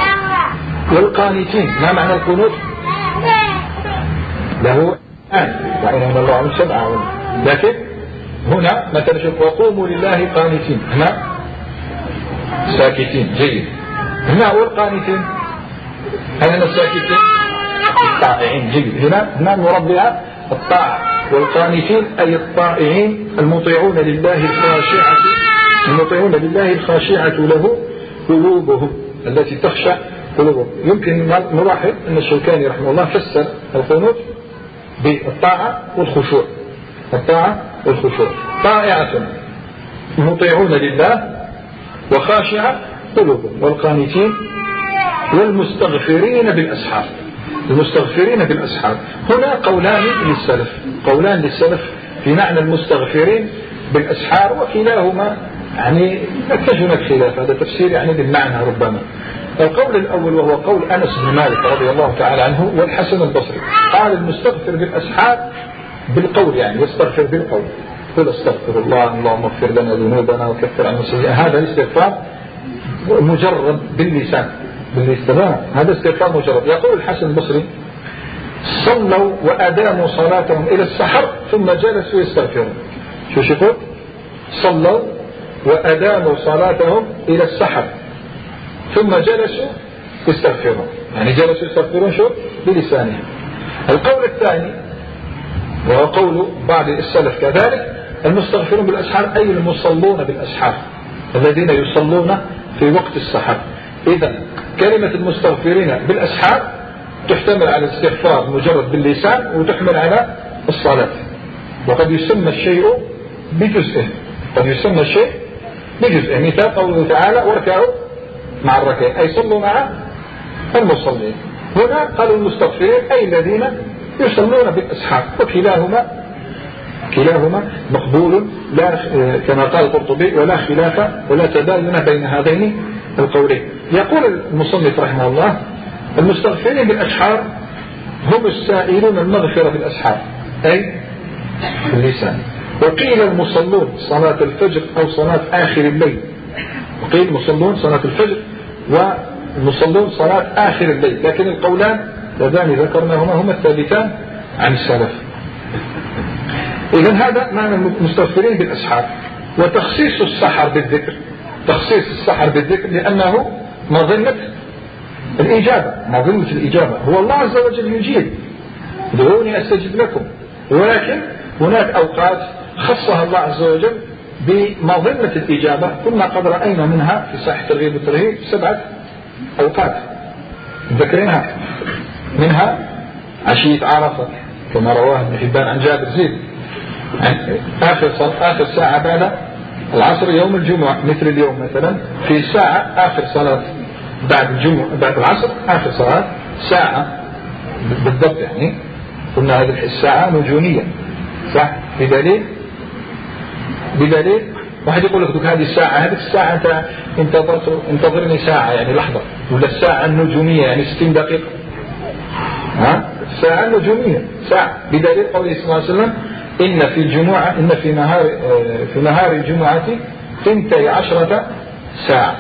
والقانتين. ما معنى القنوت؟ له آن وإنما الله عن سبعة، لكن هنا مثلا وقوموا لله قانتين، هنا ساكتين. جيد. هنا والقانتين هنا الساكتين الطائعين. جيد. هنا هنا نربيها الطاعة. والقانتين أي الطائعين المطيعون لله الخاشعة، المطيعون لله الخاشعة له قلوبهم التي تخشع قلوبهم. يمكن نلاحظ أن الشوكاني رحمه الله فسر القنوت بالطاعة والخشوع. الطاعة والخشوع. طائعة مطيعون لله وخاشعة قلوبهم. والقانتين والمستغفرين بالأسحار. المستغفرين بالأسحار هنا قولان للسلف، قولان للسلف في معنى المستغفرين بالأسحار، وكلاهما يعني اتجهنا خلاف، هذا تفسير يعني بالمعنى ربما. القول الأول وهو قول أنس بن مالك رضي الله تعالى عنه والحسن البصري، قال المستغفر بالأسحار بالقول، يعني يستغفر بالقول، قل استغفر الله اللهم اغفر لنا ذنوبنا وكفر عنا سيئاتنا. هذا الاستغفار مجرد باللسان، بالاستغفار هذا استغفار مجرد. يقول الحسن البصري صلوا وأداموا صلاتهم إلى السحر ثم جلسوا يستغفرون. شو يقول؟ صلوا وأداموا صلاتهم إلى السحر ثم جلسوا يستغفرون، يعني جلسوا يستغفرون شو؟ بلسانهم. القول الثاني وهو قول بعض السلف كذلك المستغفرون بالأسحار أي المصلون بالأسحار الذين يصلون في وقت السحر. إذن كلمة المستغفرين بالأسحار تحتمل على الاستغفار مجرد باللسان وتحمل على الصلاة. وقد يسمى الشيء بجزئه، قد يسمى الشيء بجزئه. مثال قوله تعالى واركعوا مع الركعين أي صلوا مع المصلين. هنا قالوا المستغفرين أي الذين يصلون بالأسحار، وكلاهما كلاهما مقبول لا كما قال القرطبي ولا خلاف ولا تباين بين هذين القولين. يقول المصنف رحمه الله المستغفرين بالأسحار هم السائلون المغفرة بالأسحار أي اللسان. وقيل المصلون صلاة الفجر أو صلاة آخر الليل، وقيل المصلون صلاة الفجر والمصلون صلاة آخر الليل، لكن القولان اللذان ذكرناهما هما الثابتان عن السلف. إذن هذا معنى المستغفرين بالأسحار. وتخصيص السحر بالذكر، تخصيص السحر بالذكر لأنه مظنة الإجابة، مظنة الإجابة. هو الله عز وجل يجيب ادعوني أستجب لكم، ولكن هناك أوقات خصها الله عز وجل بمظنة الإجابة كنا قد رأينا منها في صحيح الترغيب والترهيب سبعة أوقات ذكرناها، منها عشية عرفة كما رواه ابن حبان عن جابر زيد آخر, آخر ساعة بعد العصر يوم الجمعة مثل اليوم مثلا في ساعة آخر صلاة بعد الجمعة بعد العصر آخر صلاة ساعة بالضبط، يعني قلنا هذه الساعة نجومية صح، بدليل بدليل واحد يقول لك هذه الساعة هذه الساعة أنت انتظرت انتظرني ساعة يعني لحظة، ولا الساعة النجومية يعني ستين دقيقة، ها الساعة النجومية ساعة، بدليل قوله صلى الله عليه وسلم إن في الجمعة إن في نهار في نهار الجمعة ثنتي عشرة ساعة.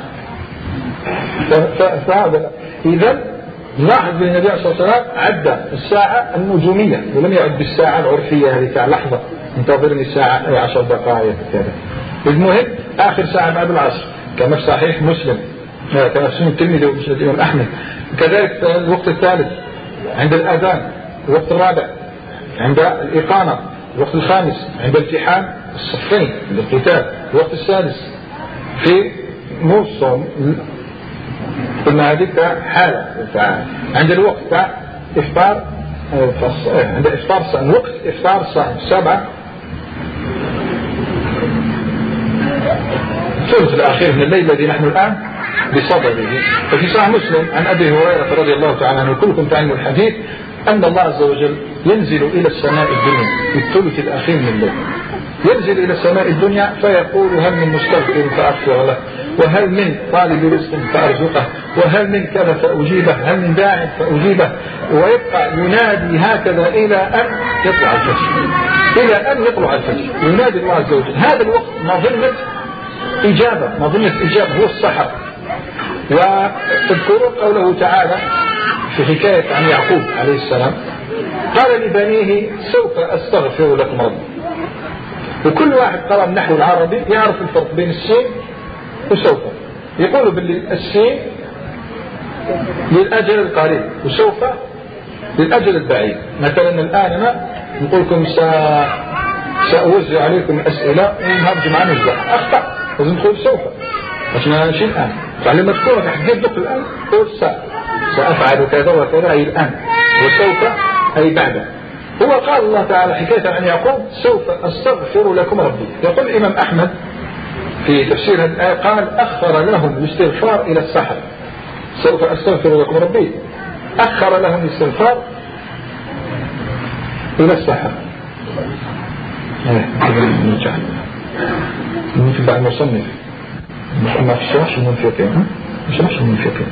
فهذا إذا لاحظ النبي صلى الله عليه وسلم عد الساعة النجومية ولم يعد بالساعة العرفية هذه تاع لحظة انتظرني ساعة أي عشر دقائق كذا. المهم آخر ساعة بعد العصر كما في صحيح مسلم كما في سنن الترمذي ومسند الإمام أحمد. كذلك الوقت الثالث عند الأذان، الوقت الرابع عند الإقامة، الوقت الخامس عند التحام الصفين للقتال، الوقت السادس في موسم قلنا هذه حالة عند الوقت تاع إفطار عند إفطار صائم، وقت إفطار صائم سبعة، الثلث الأخير من الليل الذي نحن الآن بصدده. ففي صحيح مسلم عن أبي هريرة رضي الله تعالى عنه كلكم تعلموا الحديث أن الله عز وجل ينزل إلى السماء الدنيا في الثلث الأخير من الليل، ينزل إلى السماء الدنيا فيقول هل من مستغفر فأغفر له، وهل من طالب رزق فأرزقه، وهل من كذا فأجيبه، هل من داع فأجيبه، ويبقى ينادي هكذا إلى أن يطلع الفجر، إلى أن يطلع الفجر ينادي الله عز وجل. هذا الوقت مظنة إجابة، مظنة إجابة هو السحر. وتذكرون قوله تعالى في حكاية عن يعقوب عليه السلام قال لبنيه سوف أستغفر لكم ربي. وكل واحد قرأ النحو العربي يعرف الفرق بين السين وسوف. يقولوا بالسين للأجل القريب وسوف للأجل البعيد. مثلا الآن أنا نقول لكم سأوزع عليكم أسئلة ونهار جمعة نزع أخطأ لازم نقول سوف عشان نمشي الآن. فعلما تكون راح تجيب لك الآن قول سا سأفعل كذا وكذا أي الآن، وسوف أي بعد. هو قال الله تعالى حكاية عن يعقوب سوف أستغفر لكم ربي. يقول الإمام أحمد في تفسير هذه الآية قال أخر لهم الاستغفار إلى السحر، سوف أستغفر لكم ربي أخر لهم الاستغفار إلى السحر. نرجع نتبع المصنف ما في شرح المنفقين ما شرح المنفقين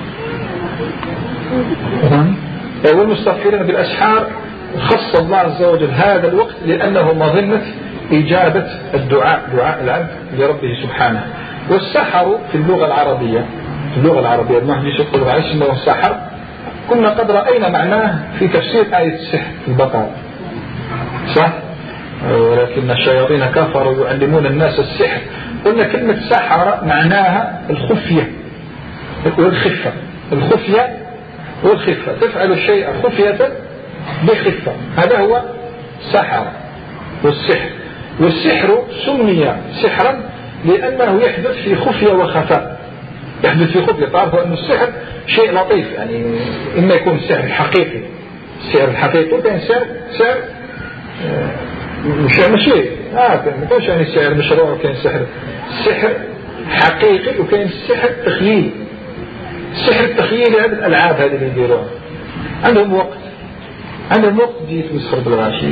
والمستغفرين بالأسحار. خص الله عز وجل هذا الوقت لأنه مظنة إجابة الدعاء، دعاء العبد لربه سبحانه. والسحر في اللغة العربية في اللغة العربية ما حدش يقول عايش إنه السحر كنا قد رأينا معناه في تفسير آية السحر في البقرة صح، ولكن الشياطين كفروا يعلمون الناس السحر. قلنا كلمة سحر معناها الخفية والخفة، الخفية والخفة، تفعل الشيء خفية بخفة، هذا هو سحر. والسحر والسحر سمي سحرا لأنه يحدث في خفية وخفاء، يحدث في خفية. تعرفوا أن السحر شيء لطيف، يعني إما يكون السحر الحقيقي، السحر الحقيقي كان سحر سحر مش ماشي اه ما كانش يعني السحر مشروع، وكان سحر سحر حقيقي، وكان السحر تخييلي. السحر التخييلي هذه الألعاب هذه اللي يديروها عندهم وقت، عندهم وقت جيت مسخر بالغاشي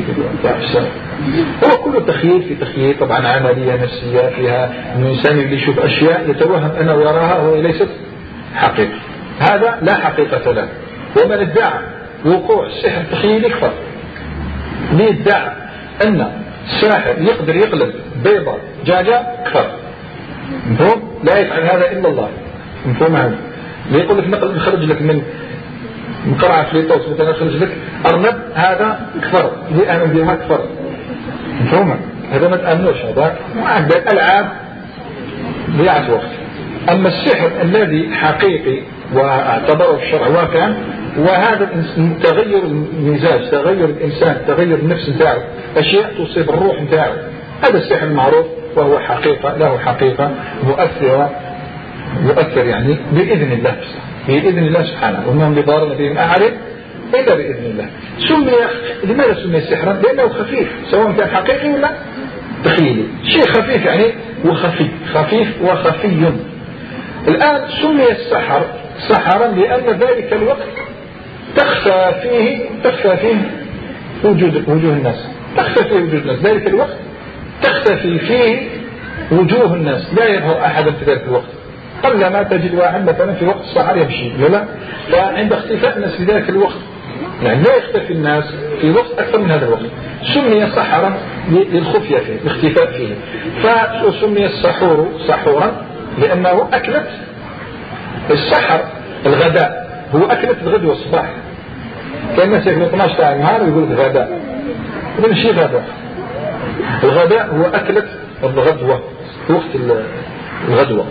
هو كله تخييل في تخييل. طبعا عملية نفسية فيها أن الإنسان اللي يشوف أشياء يتوهم أنه يراها وهي ليست حقيقة، هذا لا حقيقة له. ومن ادعى وقوع السحر التخييلي كفر. اللي ادعى أن الساحر يقدر يقلب بيضة جاجة كفر. مفهوم؟ لا يفعل هذا إلا الله. مفهوم هذا؟ اللي يقول لك نقل نخرج لك من مقرعة فليطوس مثلا نخرج لك أرنب، هذا كفر، اللي آمن بها كفر. مفهوم؟ هذا ما تأمنوش، هذا معدل ألعاب ضياعة وقت. أما السحر الذي حقيقي واعتبره الشرع واقعا، وهذا تغير المزاج، تغير الإنسان، تغير النفس نتاعه، أشياء تصيب الروح نتاعه، هذا السحر المعروف، وهو حقيقة له حقيقة مؤثرة مؤثر يعني بإذن الله بإذن الله سبحانه. ومن بضارنا بهم أعرض إلا بإذن الله. سمي لماذا سمي سحرا؟ لأنه خفيف، سواء كان حقيقي ولا تخيلي، شيء خفيف يعني وخفي، خفيف وخفي. الآن سمي السحر سحرا لأن ذلك الوقت تخفى فيه تخفى فيه وجود وجوه الناس، تخفى فيه وجود الناس. ذلك الوقت تختفي فيه وجوه الناس، لا يظهر أحدا في ذلك الوقت. قل ما تجد واحد مثلا في وقت السحر يمشي، لا فعند اختفاء الناس في ذلك الوقت، يعني لا يختفي الناس في وقت أكثر من هذا الوقت. سمي سحرا للخفية فيه، الاختفاء فيه. فسمي السحور سحورا لأنه أكلت السحر الغداء، هو أكلت الغدوة الصباح. كان الناس يأكلوا اثني عشر ساعة النهار ويقول الغداء، هذا شيء غداء. الغداء هو أكلت الغدوة، وقت الغدوة،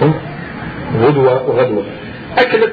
غدوة وغدوة. أكلت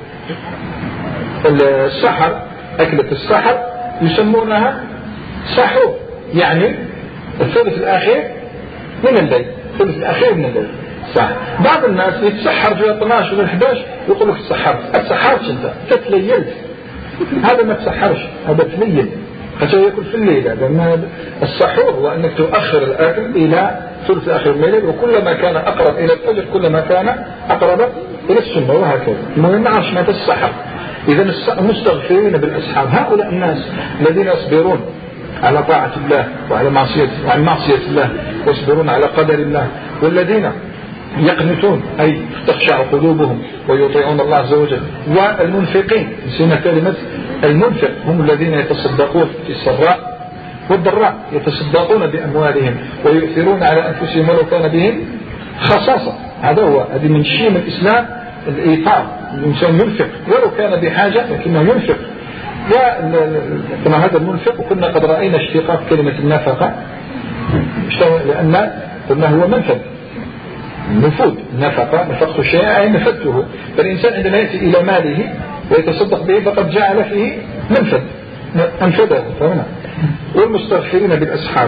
السحر، أكلت السحر يسمونها سحور، يعني الثلث الأخير من الليل، الثلث الأخير من الليل سحر. بعض الناس يتسحر في اثني عشر ولا إحدى عشر يقول لك تسحرت، تسحرتش أنت، تتليلت. هذا ما تسحرش، هذا تليل، حتى يأكل في الليل. هذا السحور هو أنك تؤخر الأكل إلى ثلث الأخير من الليل، وكلما كان أقرب إلى الفجر كلما كان أقرب إلى السنة، وهكذا. المهم نعرف ماذا السحر. إذا المستغفرين بالأسحار هؤلاء الناس الذين يصبرون على طاعة الله وعلى معصية وعن معصية الله، ويصبرون على قدر الله، والذين يقنتون أي تخشع قلوبهم ويطيعون الله عز وجل. والمنفقين، نسينا كلمة المنفق، هم الذين يتصدقون في السراء والضراء، يتصدقون بأموالهم ويؤثرون على أنفسهم ولو كان بهم خصاصة. هذا هو، هذه من شيم الإسلام الإيثار، الإنسان ينفق ولو كان بحاجة لكنه ينفق. كما هذا المنفق، وكنا قد رأينا اشتقاق كلمة النفقة، لأن قلنا هو منفذ، نفوذ. نفقة، نفقت الشيء أي نفذته. فالإنسان عندما يأتي إلى ماله ويتصدق به فقد جعل فيه منفذ، أنفذه. فهنا والمستغفرين بالأسحار.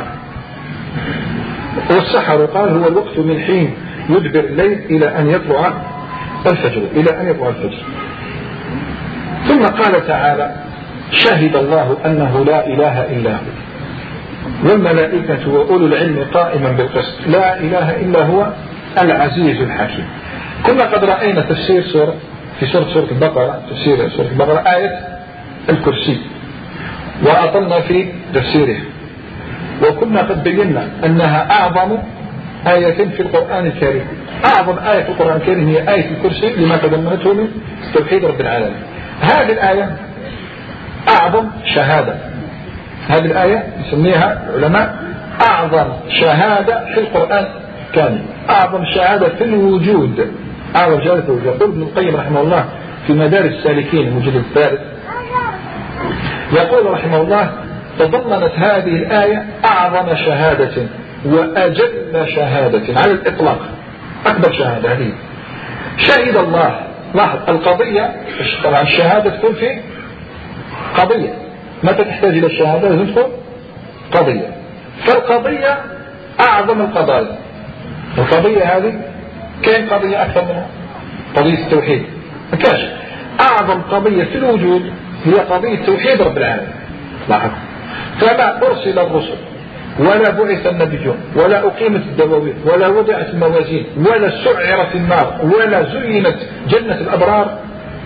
والسحر قال هو الوقت من حين يدبر الليل إلى أن يطلع الفجر، إلى أن يطلع الفجر. ثم قال تعالى شهد الله أنه لا إله إلا هو والملائكة وأولو العلم قائما بالقسط لا إله إلا هو العزيز الحكيم. كنا قد رأينا تفسير سورة في سورة سورة البقرة، تفسير سورة البقرة آية الكرسي، وأطلنا في تفسيره، وكنا قد بينا أنها أعظم آية في القرآن الكريم. أعظم آية في القرآن الكريم هي آية الكرسي لما تضمنته من توحيد رب العالمين. هذه الآية أعظم شهادة، هذه الآية يسميها العلماء أعظم شهادة في القرآن كامل، أعظم شهادة في الوجود، أعظم شهادة في الوجود. يقول ابن القيم رحمه الله في مدارج السالكين المجلد الثالث، يقول رحمه الله تضمنت هذه الآية أعظم شهادة وأجل شهادة على الإطلاق، أكبر شهادة هذه. شهد الله، لاحظ القضية، طبعا الشهادة تكون في قضية، متى تحتاج إلى الشهادة لازم تكون قضية، فالقضية أعظم القضايا. القضية هذه كاين قضية أكثر منها، قضية التوحيد ما كاش. أعظم قضية في الوجود هي قضية توحيد رب العالمين. لاحظ، فما أرسل الرسل ولا بعث النبيون ولا أقيمت الدواوين ولا وضعت الموازين ولا سعرت النار ولا زينت جنة الأبرار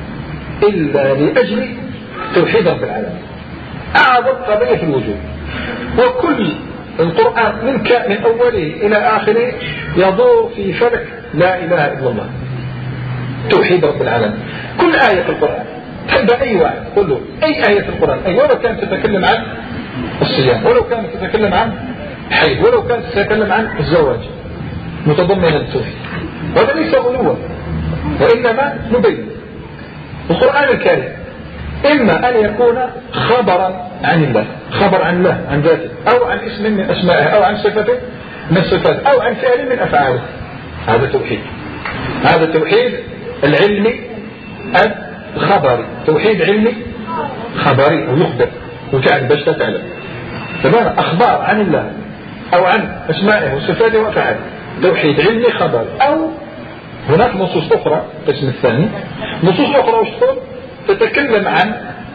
إلا لأجل توحيد رب العالمين. أعظم قضية في الوجود. وكل القرآن من, من أوله إلى آخره يدور في فلك لا إله إلا الله، توحيد رب العالمين. كل آية في القرآن تحب أي واحد قل له أي آية في القرآن، أي ولو كانت تتكلم عن الصيام، ولو كانت تتكلم عن حيض، ولو كانت تتكلم عن الزواج، متضمنة التوحيد. وهذا ليس غلوا، وإنما نبين. القرآن الكريم إما أن يكون خبرا عن الله، خبر عن الله عن ذاته، أو عن اسم من أسمائه، أو عن صفة من الصفات، أو عن فعل من أفعاله. هذا توحيد، هذا توحيد العلمي الخبري، توحيد علمي خبري ويخبر وتعلم باش تتعلم. تمام، أخبار عن الله أو عن أسمائه وصفاته وأفعاله، توحيد علمي خبري. أو هناك نصوص أخرى، القسم الثاني، نصوص أخرى وش تقول؟ تتكلم عن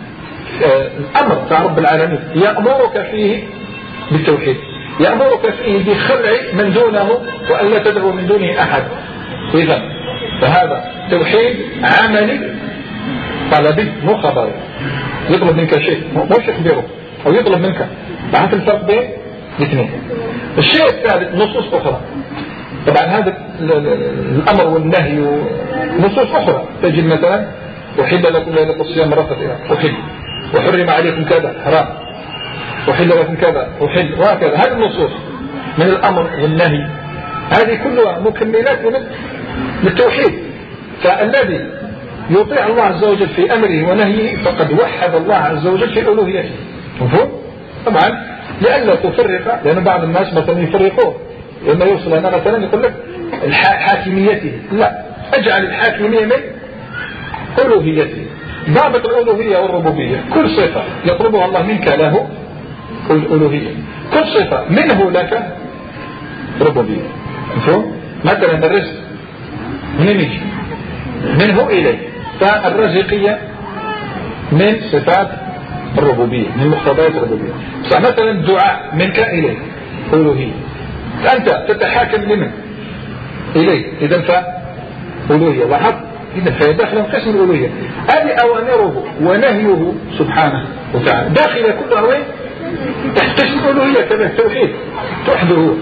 الأمر تاع رب العالمين، يأمرك فيه بالتوحيد، يأمرك فيه بخلع من دونه وأن لا تدعو من دونه أحد. إذا فهذا توحيد عملي طلبي مو خبري، يطلب منك شيء مش يخبره أو يطلب منك. تعرف الفرق بين الاثنين. الشيء الثالث نصوص أخرى، طبعا هذا الأمر والنهي نصوص أخرى تجد مثلا أحل لكم ليلة الصيام رفث إلى أحل، وحرم عليكم كذا حرام، أحل لكم كذا أحل، وهكذا. هذه النصوص من الأمر والنهي هذه كلها مكملات للتوحيد. فالذي يطيع الله عز وجل في أمره ونهيه فقد وحد الله عز وجل في ألوهيته. مفهوم؟ طبعا لئلا تفرق، لأن بعض الناس مثلا يفرقوه لما يوصل هنا مثلا يقول لك حاكميته، لا، أجعل الحاكمية من ألوهيته. ضابط الألوهية والربوبية كل صفة يطلبها الله منك له الألوهية، كل صفة منه لك ربوبية. مفهوم؟ مثلا الرزق منين يجي؟ منه إليه، فالرزقية من صفات الربوبية، من مقتضيات الربوبية. فمثلا الدعاء منك إليه ألوهية، فأنت تتحاكم لمن؟ إليه، إذا فألوهية. لاحظ، إذا فهي داخل قسم الألوهية. هذه أوامره ونهيه سبحانه وتعالى داخل كل أوامر تحت قسم الألوهية كما التوحيد توحده.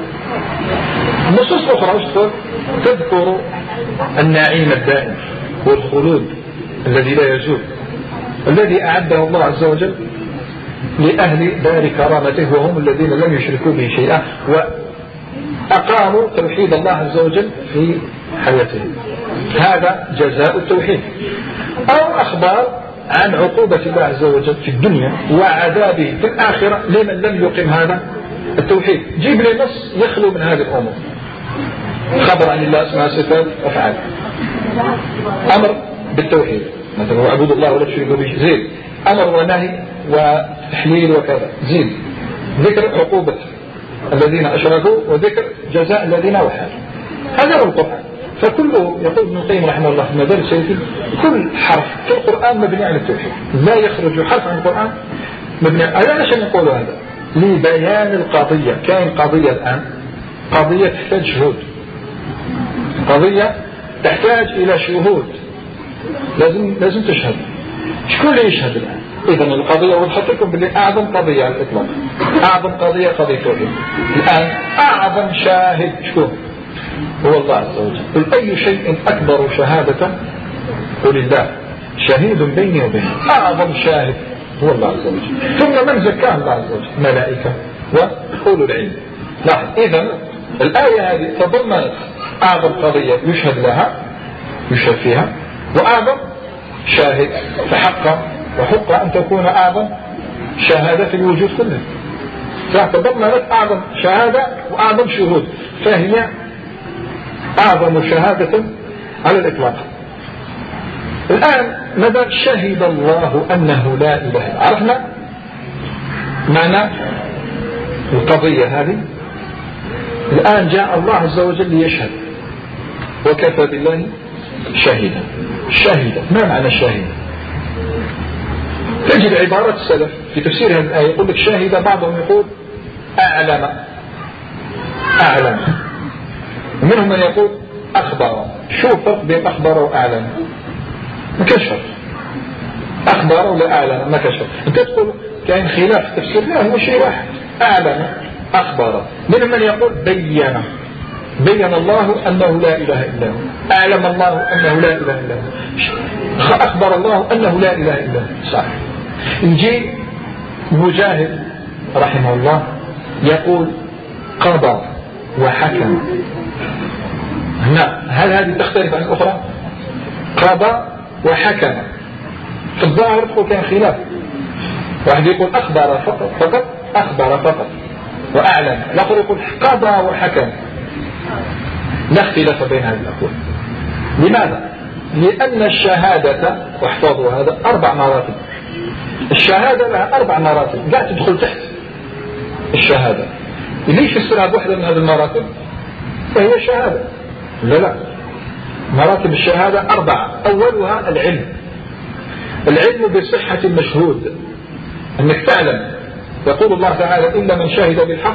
نصوص أخرى تذكر النعيم الدائم والخلود الذي لا يزول، الذي أعده الله عز وجل لأهل دار كرامته، وهم الذين لم يشركوا به شيئا وأقاموا توحيد الله عز وجل في حياتهم. هذا جزاء التوحيد. أو أخبار عن عقوبة الله عز وجل في الدنيا وعذابه في الآخرة لمن لم يقم هذا التوحيد. جيب لي نص يخلو من هذه الأمور. خبر عن الله اسمها صفات أفعال، أمر بالتوحيد مثلا وعبود الله ولا تشركوا به، زين. أمر ونهي وتحليل وكذا، زين. ذكر عقوبة الذين أشركوا وذكر جزاء الذين وحدوا. هذا هو القرآن. فكله يقول ابن القيم رحمه الله في مدارج سيفي كل حرف في القرآن مبني على التوحيد، لا يخرج حرف عن القرآن مبني على. ليش نقول هذا؟ لبيان القضية. كاين قضية الآن، قضية تحتاج شهود، قضية تحتاج إلى شهود، لازم لازم تشهد. شكون اللي يشهد الآن؟ إذا القضية وضحت لكم باللي أعظم قضية على الإطلاق، أعظم قضية قضية توحيد. الآن أعظم شاهد شكون؟ هو الله عز وجل. قل أي شيء أكبر شهادة؟ قل الله شهيد بيني وبينك. أعظم شاهد هو الله عز وجل. ثم من زكاه الله عز وجل؟ ملائكة وأولو العلم. لاحظ، إذا الآية هذه تضمنت أعظم قضية يشهد لها، يشهد فيها، وأعظم شاهد، فحق وحق أن تكون أعظم شهادة في الوجود كله. فتضمنت أعظم شهادة وأعظم شهود، فهي أعظم شهادة على الإطلاق. الآن ماذا؟ شهد الله أنه لا إله إلا هو. عرفنا معنى القضية هذه. الآن جاء الله عز وجل ليشهد، وكفى بالله شهد شهد ما معنى شهد؟ تجد عبارة السلف في تفسير هذه الآية يقول لك شهد، بعضهم يقول أعلم أعلم، ومنهم من يقول أخبر. شو الفرق بين أخبر وأعلم؟ ما كاش فرق، أخبر ولا أعلم ما كاش فرق. أنت تقول كاين خلاف في التفسير، لا هو شيء واحد، أعلم أخبر. منهم من يقول بين بين الله أنه لا إله إلا هو، أعلم الله أنه لا إله إلا هو، أخبر الله أنه لا إله إلا هو. صح. نجي مجاهد رحمه الله يقول قضى وحكم. هنا هل هذه تختلف عن الأخرى؟ قضى وحكم في الظاهر تقول كان خلاف، واحد يقول أخبر فقط فقط أخبر فقط وأعلم، الآخر يقول قضى وحكم. لا اختلاف بين هذه الأقوال. لماذا؟ لأن الشهادة، واحفظوا هذا، أربع مراتب. الشهادة لها أربع مراتب لا تدخل تحت الشهادة. اللي يفسرها بوحدة من هذه المراتب فهي شهادة. لا لا، مراتب الشهادة أربعة. أولها العلم، العلم بصحة المشهود، أنك تعلم. يقول الله تعالى إلا من شهد بالحق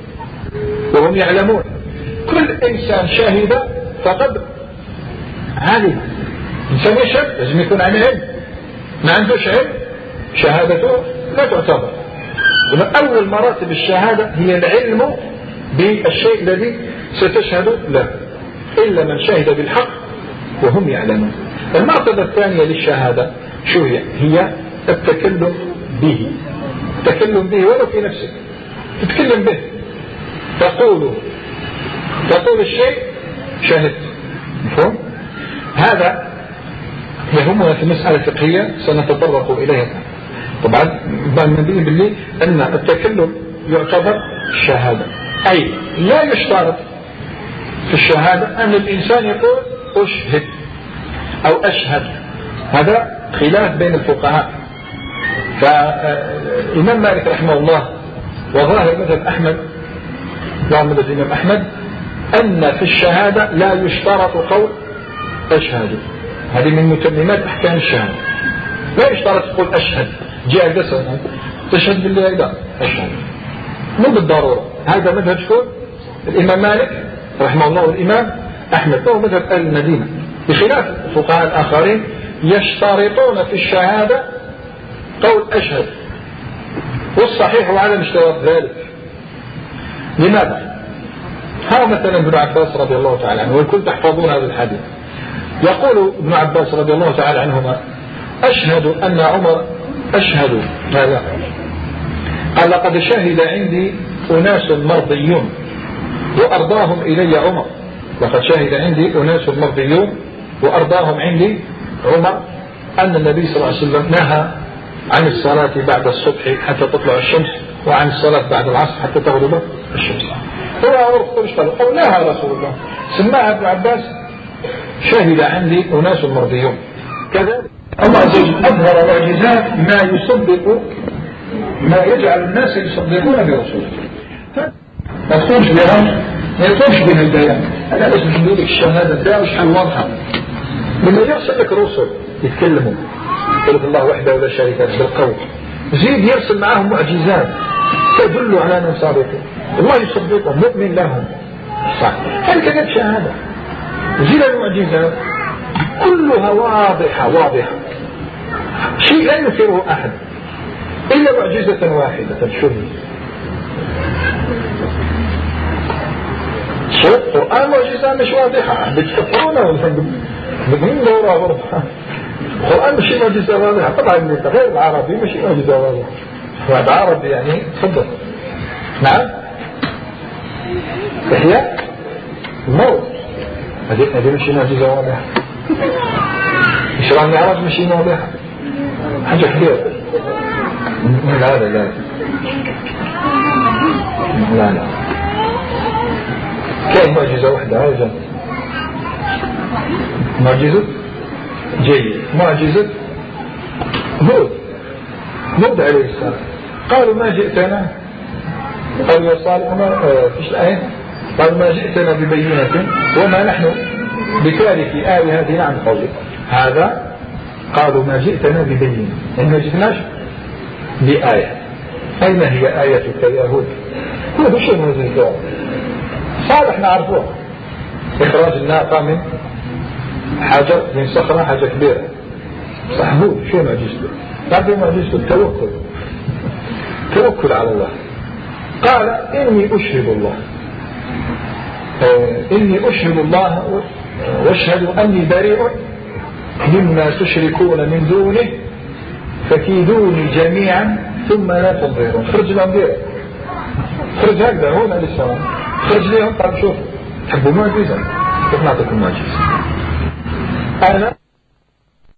وهم يعلمون. كل إنسان شهد فقد علم. إنسان يشهد لازم يكون عنه علم، ما عندوش علم شهادته لا تعتبر. أول مراتب الشهادة هي العلم بالشيء الذي ستشهد له، إلا من شهد بالحق وهم يعلمون. المرتبة الثانية للشهادة شو هي؟ هي التكلم به. التكلم به ولو في نفسك، تتكلم به، تقول تقول الشيء شهدت. مفهوم؟ هذا يهمنا في مسألة فقهية سنتطرق إليها. طبعا بنبين باللي أن التكلم يعتبر شهادة، أي لا يشترط في الشهادة أن الإنسان يقول أشهد أو أشهد. هذا خلاف بين الفقهاء. فالإمام مالك رحمه الله وظاهر مذهب أحمد ومذهب الإمام أحمد أن في الشهادة لا يشترط قول أشهد. هذه من متممات أحكام الشهادة. لا يشترط تقول أشهد، جاء جسد تشهد بالله أيضا أشهد، مو بالضرورة. هذا مذهب شكون؟ الإمام مالك رحمه الله والإمام أحمد، وهو مذهب أهل المدينة، بخلاف الفقهاء الآخرين يشترطون في الشهادة قول أشهد، والصحيح وعدم اشتراط ذلك. لماذا؟ ها مثلا ابن عباس رضي الله تعالى عنه، والكل تحفظون هذا الحديث. يقول ابن عباس رضي الله تعالى عنهما أشهد أن عمر أشهد هذا قال لقد شهد عندي أناس مرضيون وأرضاهم إلي عمر. لقد شهد عندي أناس مرضيون وأرضاهم عندي عمر أن النبي صلى الله عليه وسلم نهى عن الصلاة بعد الصبح حتى تطلع الشمس، وعن الصلاة بعد العصر حتى تغرب الشمس. هو عمر قال نهى رسول الله، سماها ابن عباس شهد عندي أناس مرضيون. كذلك الله عز وجل أظهر معجزات ما يصدق، ما يجعل الناس يصدقون برسوله. ما تقومش بها، ما يقومش بها البيان. أنا لازم نقول لك الشهادة ده مش واضحة. لما يرسل لك رسل يتكلموا يقول الله وحده ولا شريك له بالقول، زيد يرسل معهم معجزات تدل على أنهم صادقين، الله يصدقهم مؤمن لهم. صح، هل كانت شهادة؟ زيد المعجزات كلها واضحة واضحة، شيء لا ينكره أحد إلا معجزة واحدة. شو شو القرآن معجزة مش واضحة، بتكفرونه بدون دورة واضحة. القرآن مش معجزة واضحة طبعا، غير العربي مش معجزة واضحة. هذا عربي يعني تفضل. نعم، إحياء الموت هذه هذه مش معجزة واضحة. إشراء المعراج مش واضحة، حاجة كبيرة. لا لا لا لا لا كان معجزة واحدة هذا معجزة جيد. معجزة هود هود عليه السلام قالوا ما جئتنا، قالوا يا صالح ما فيش الآية، قالوا ما جئتنا ببينة وما نحن بتارك آلهتنا عن قولك هذا. قالوا ما جئتنا ببين، إن ما جئتناش بآية. أين هي آيتك يا هود؟ هو شيء من ذلك صالح نعرفوه، إخراج الناقة من حجر من صخرة، حاجة كبيرة. صح هود شيء معجزته، بعد معجزته التوكل، توكل على الله. قال إني أشهد الله، إني أشهد الله واشهد أني بريء مما تشركون من دونه فكيدوني جميعا ثم لا تنظرون. خرج لهم دير، خرج هكذا هنا للسلام، خرج لهم. طيب شوف تحبوا معجزة، كيف نعطيكم معجزة؟ أنا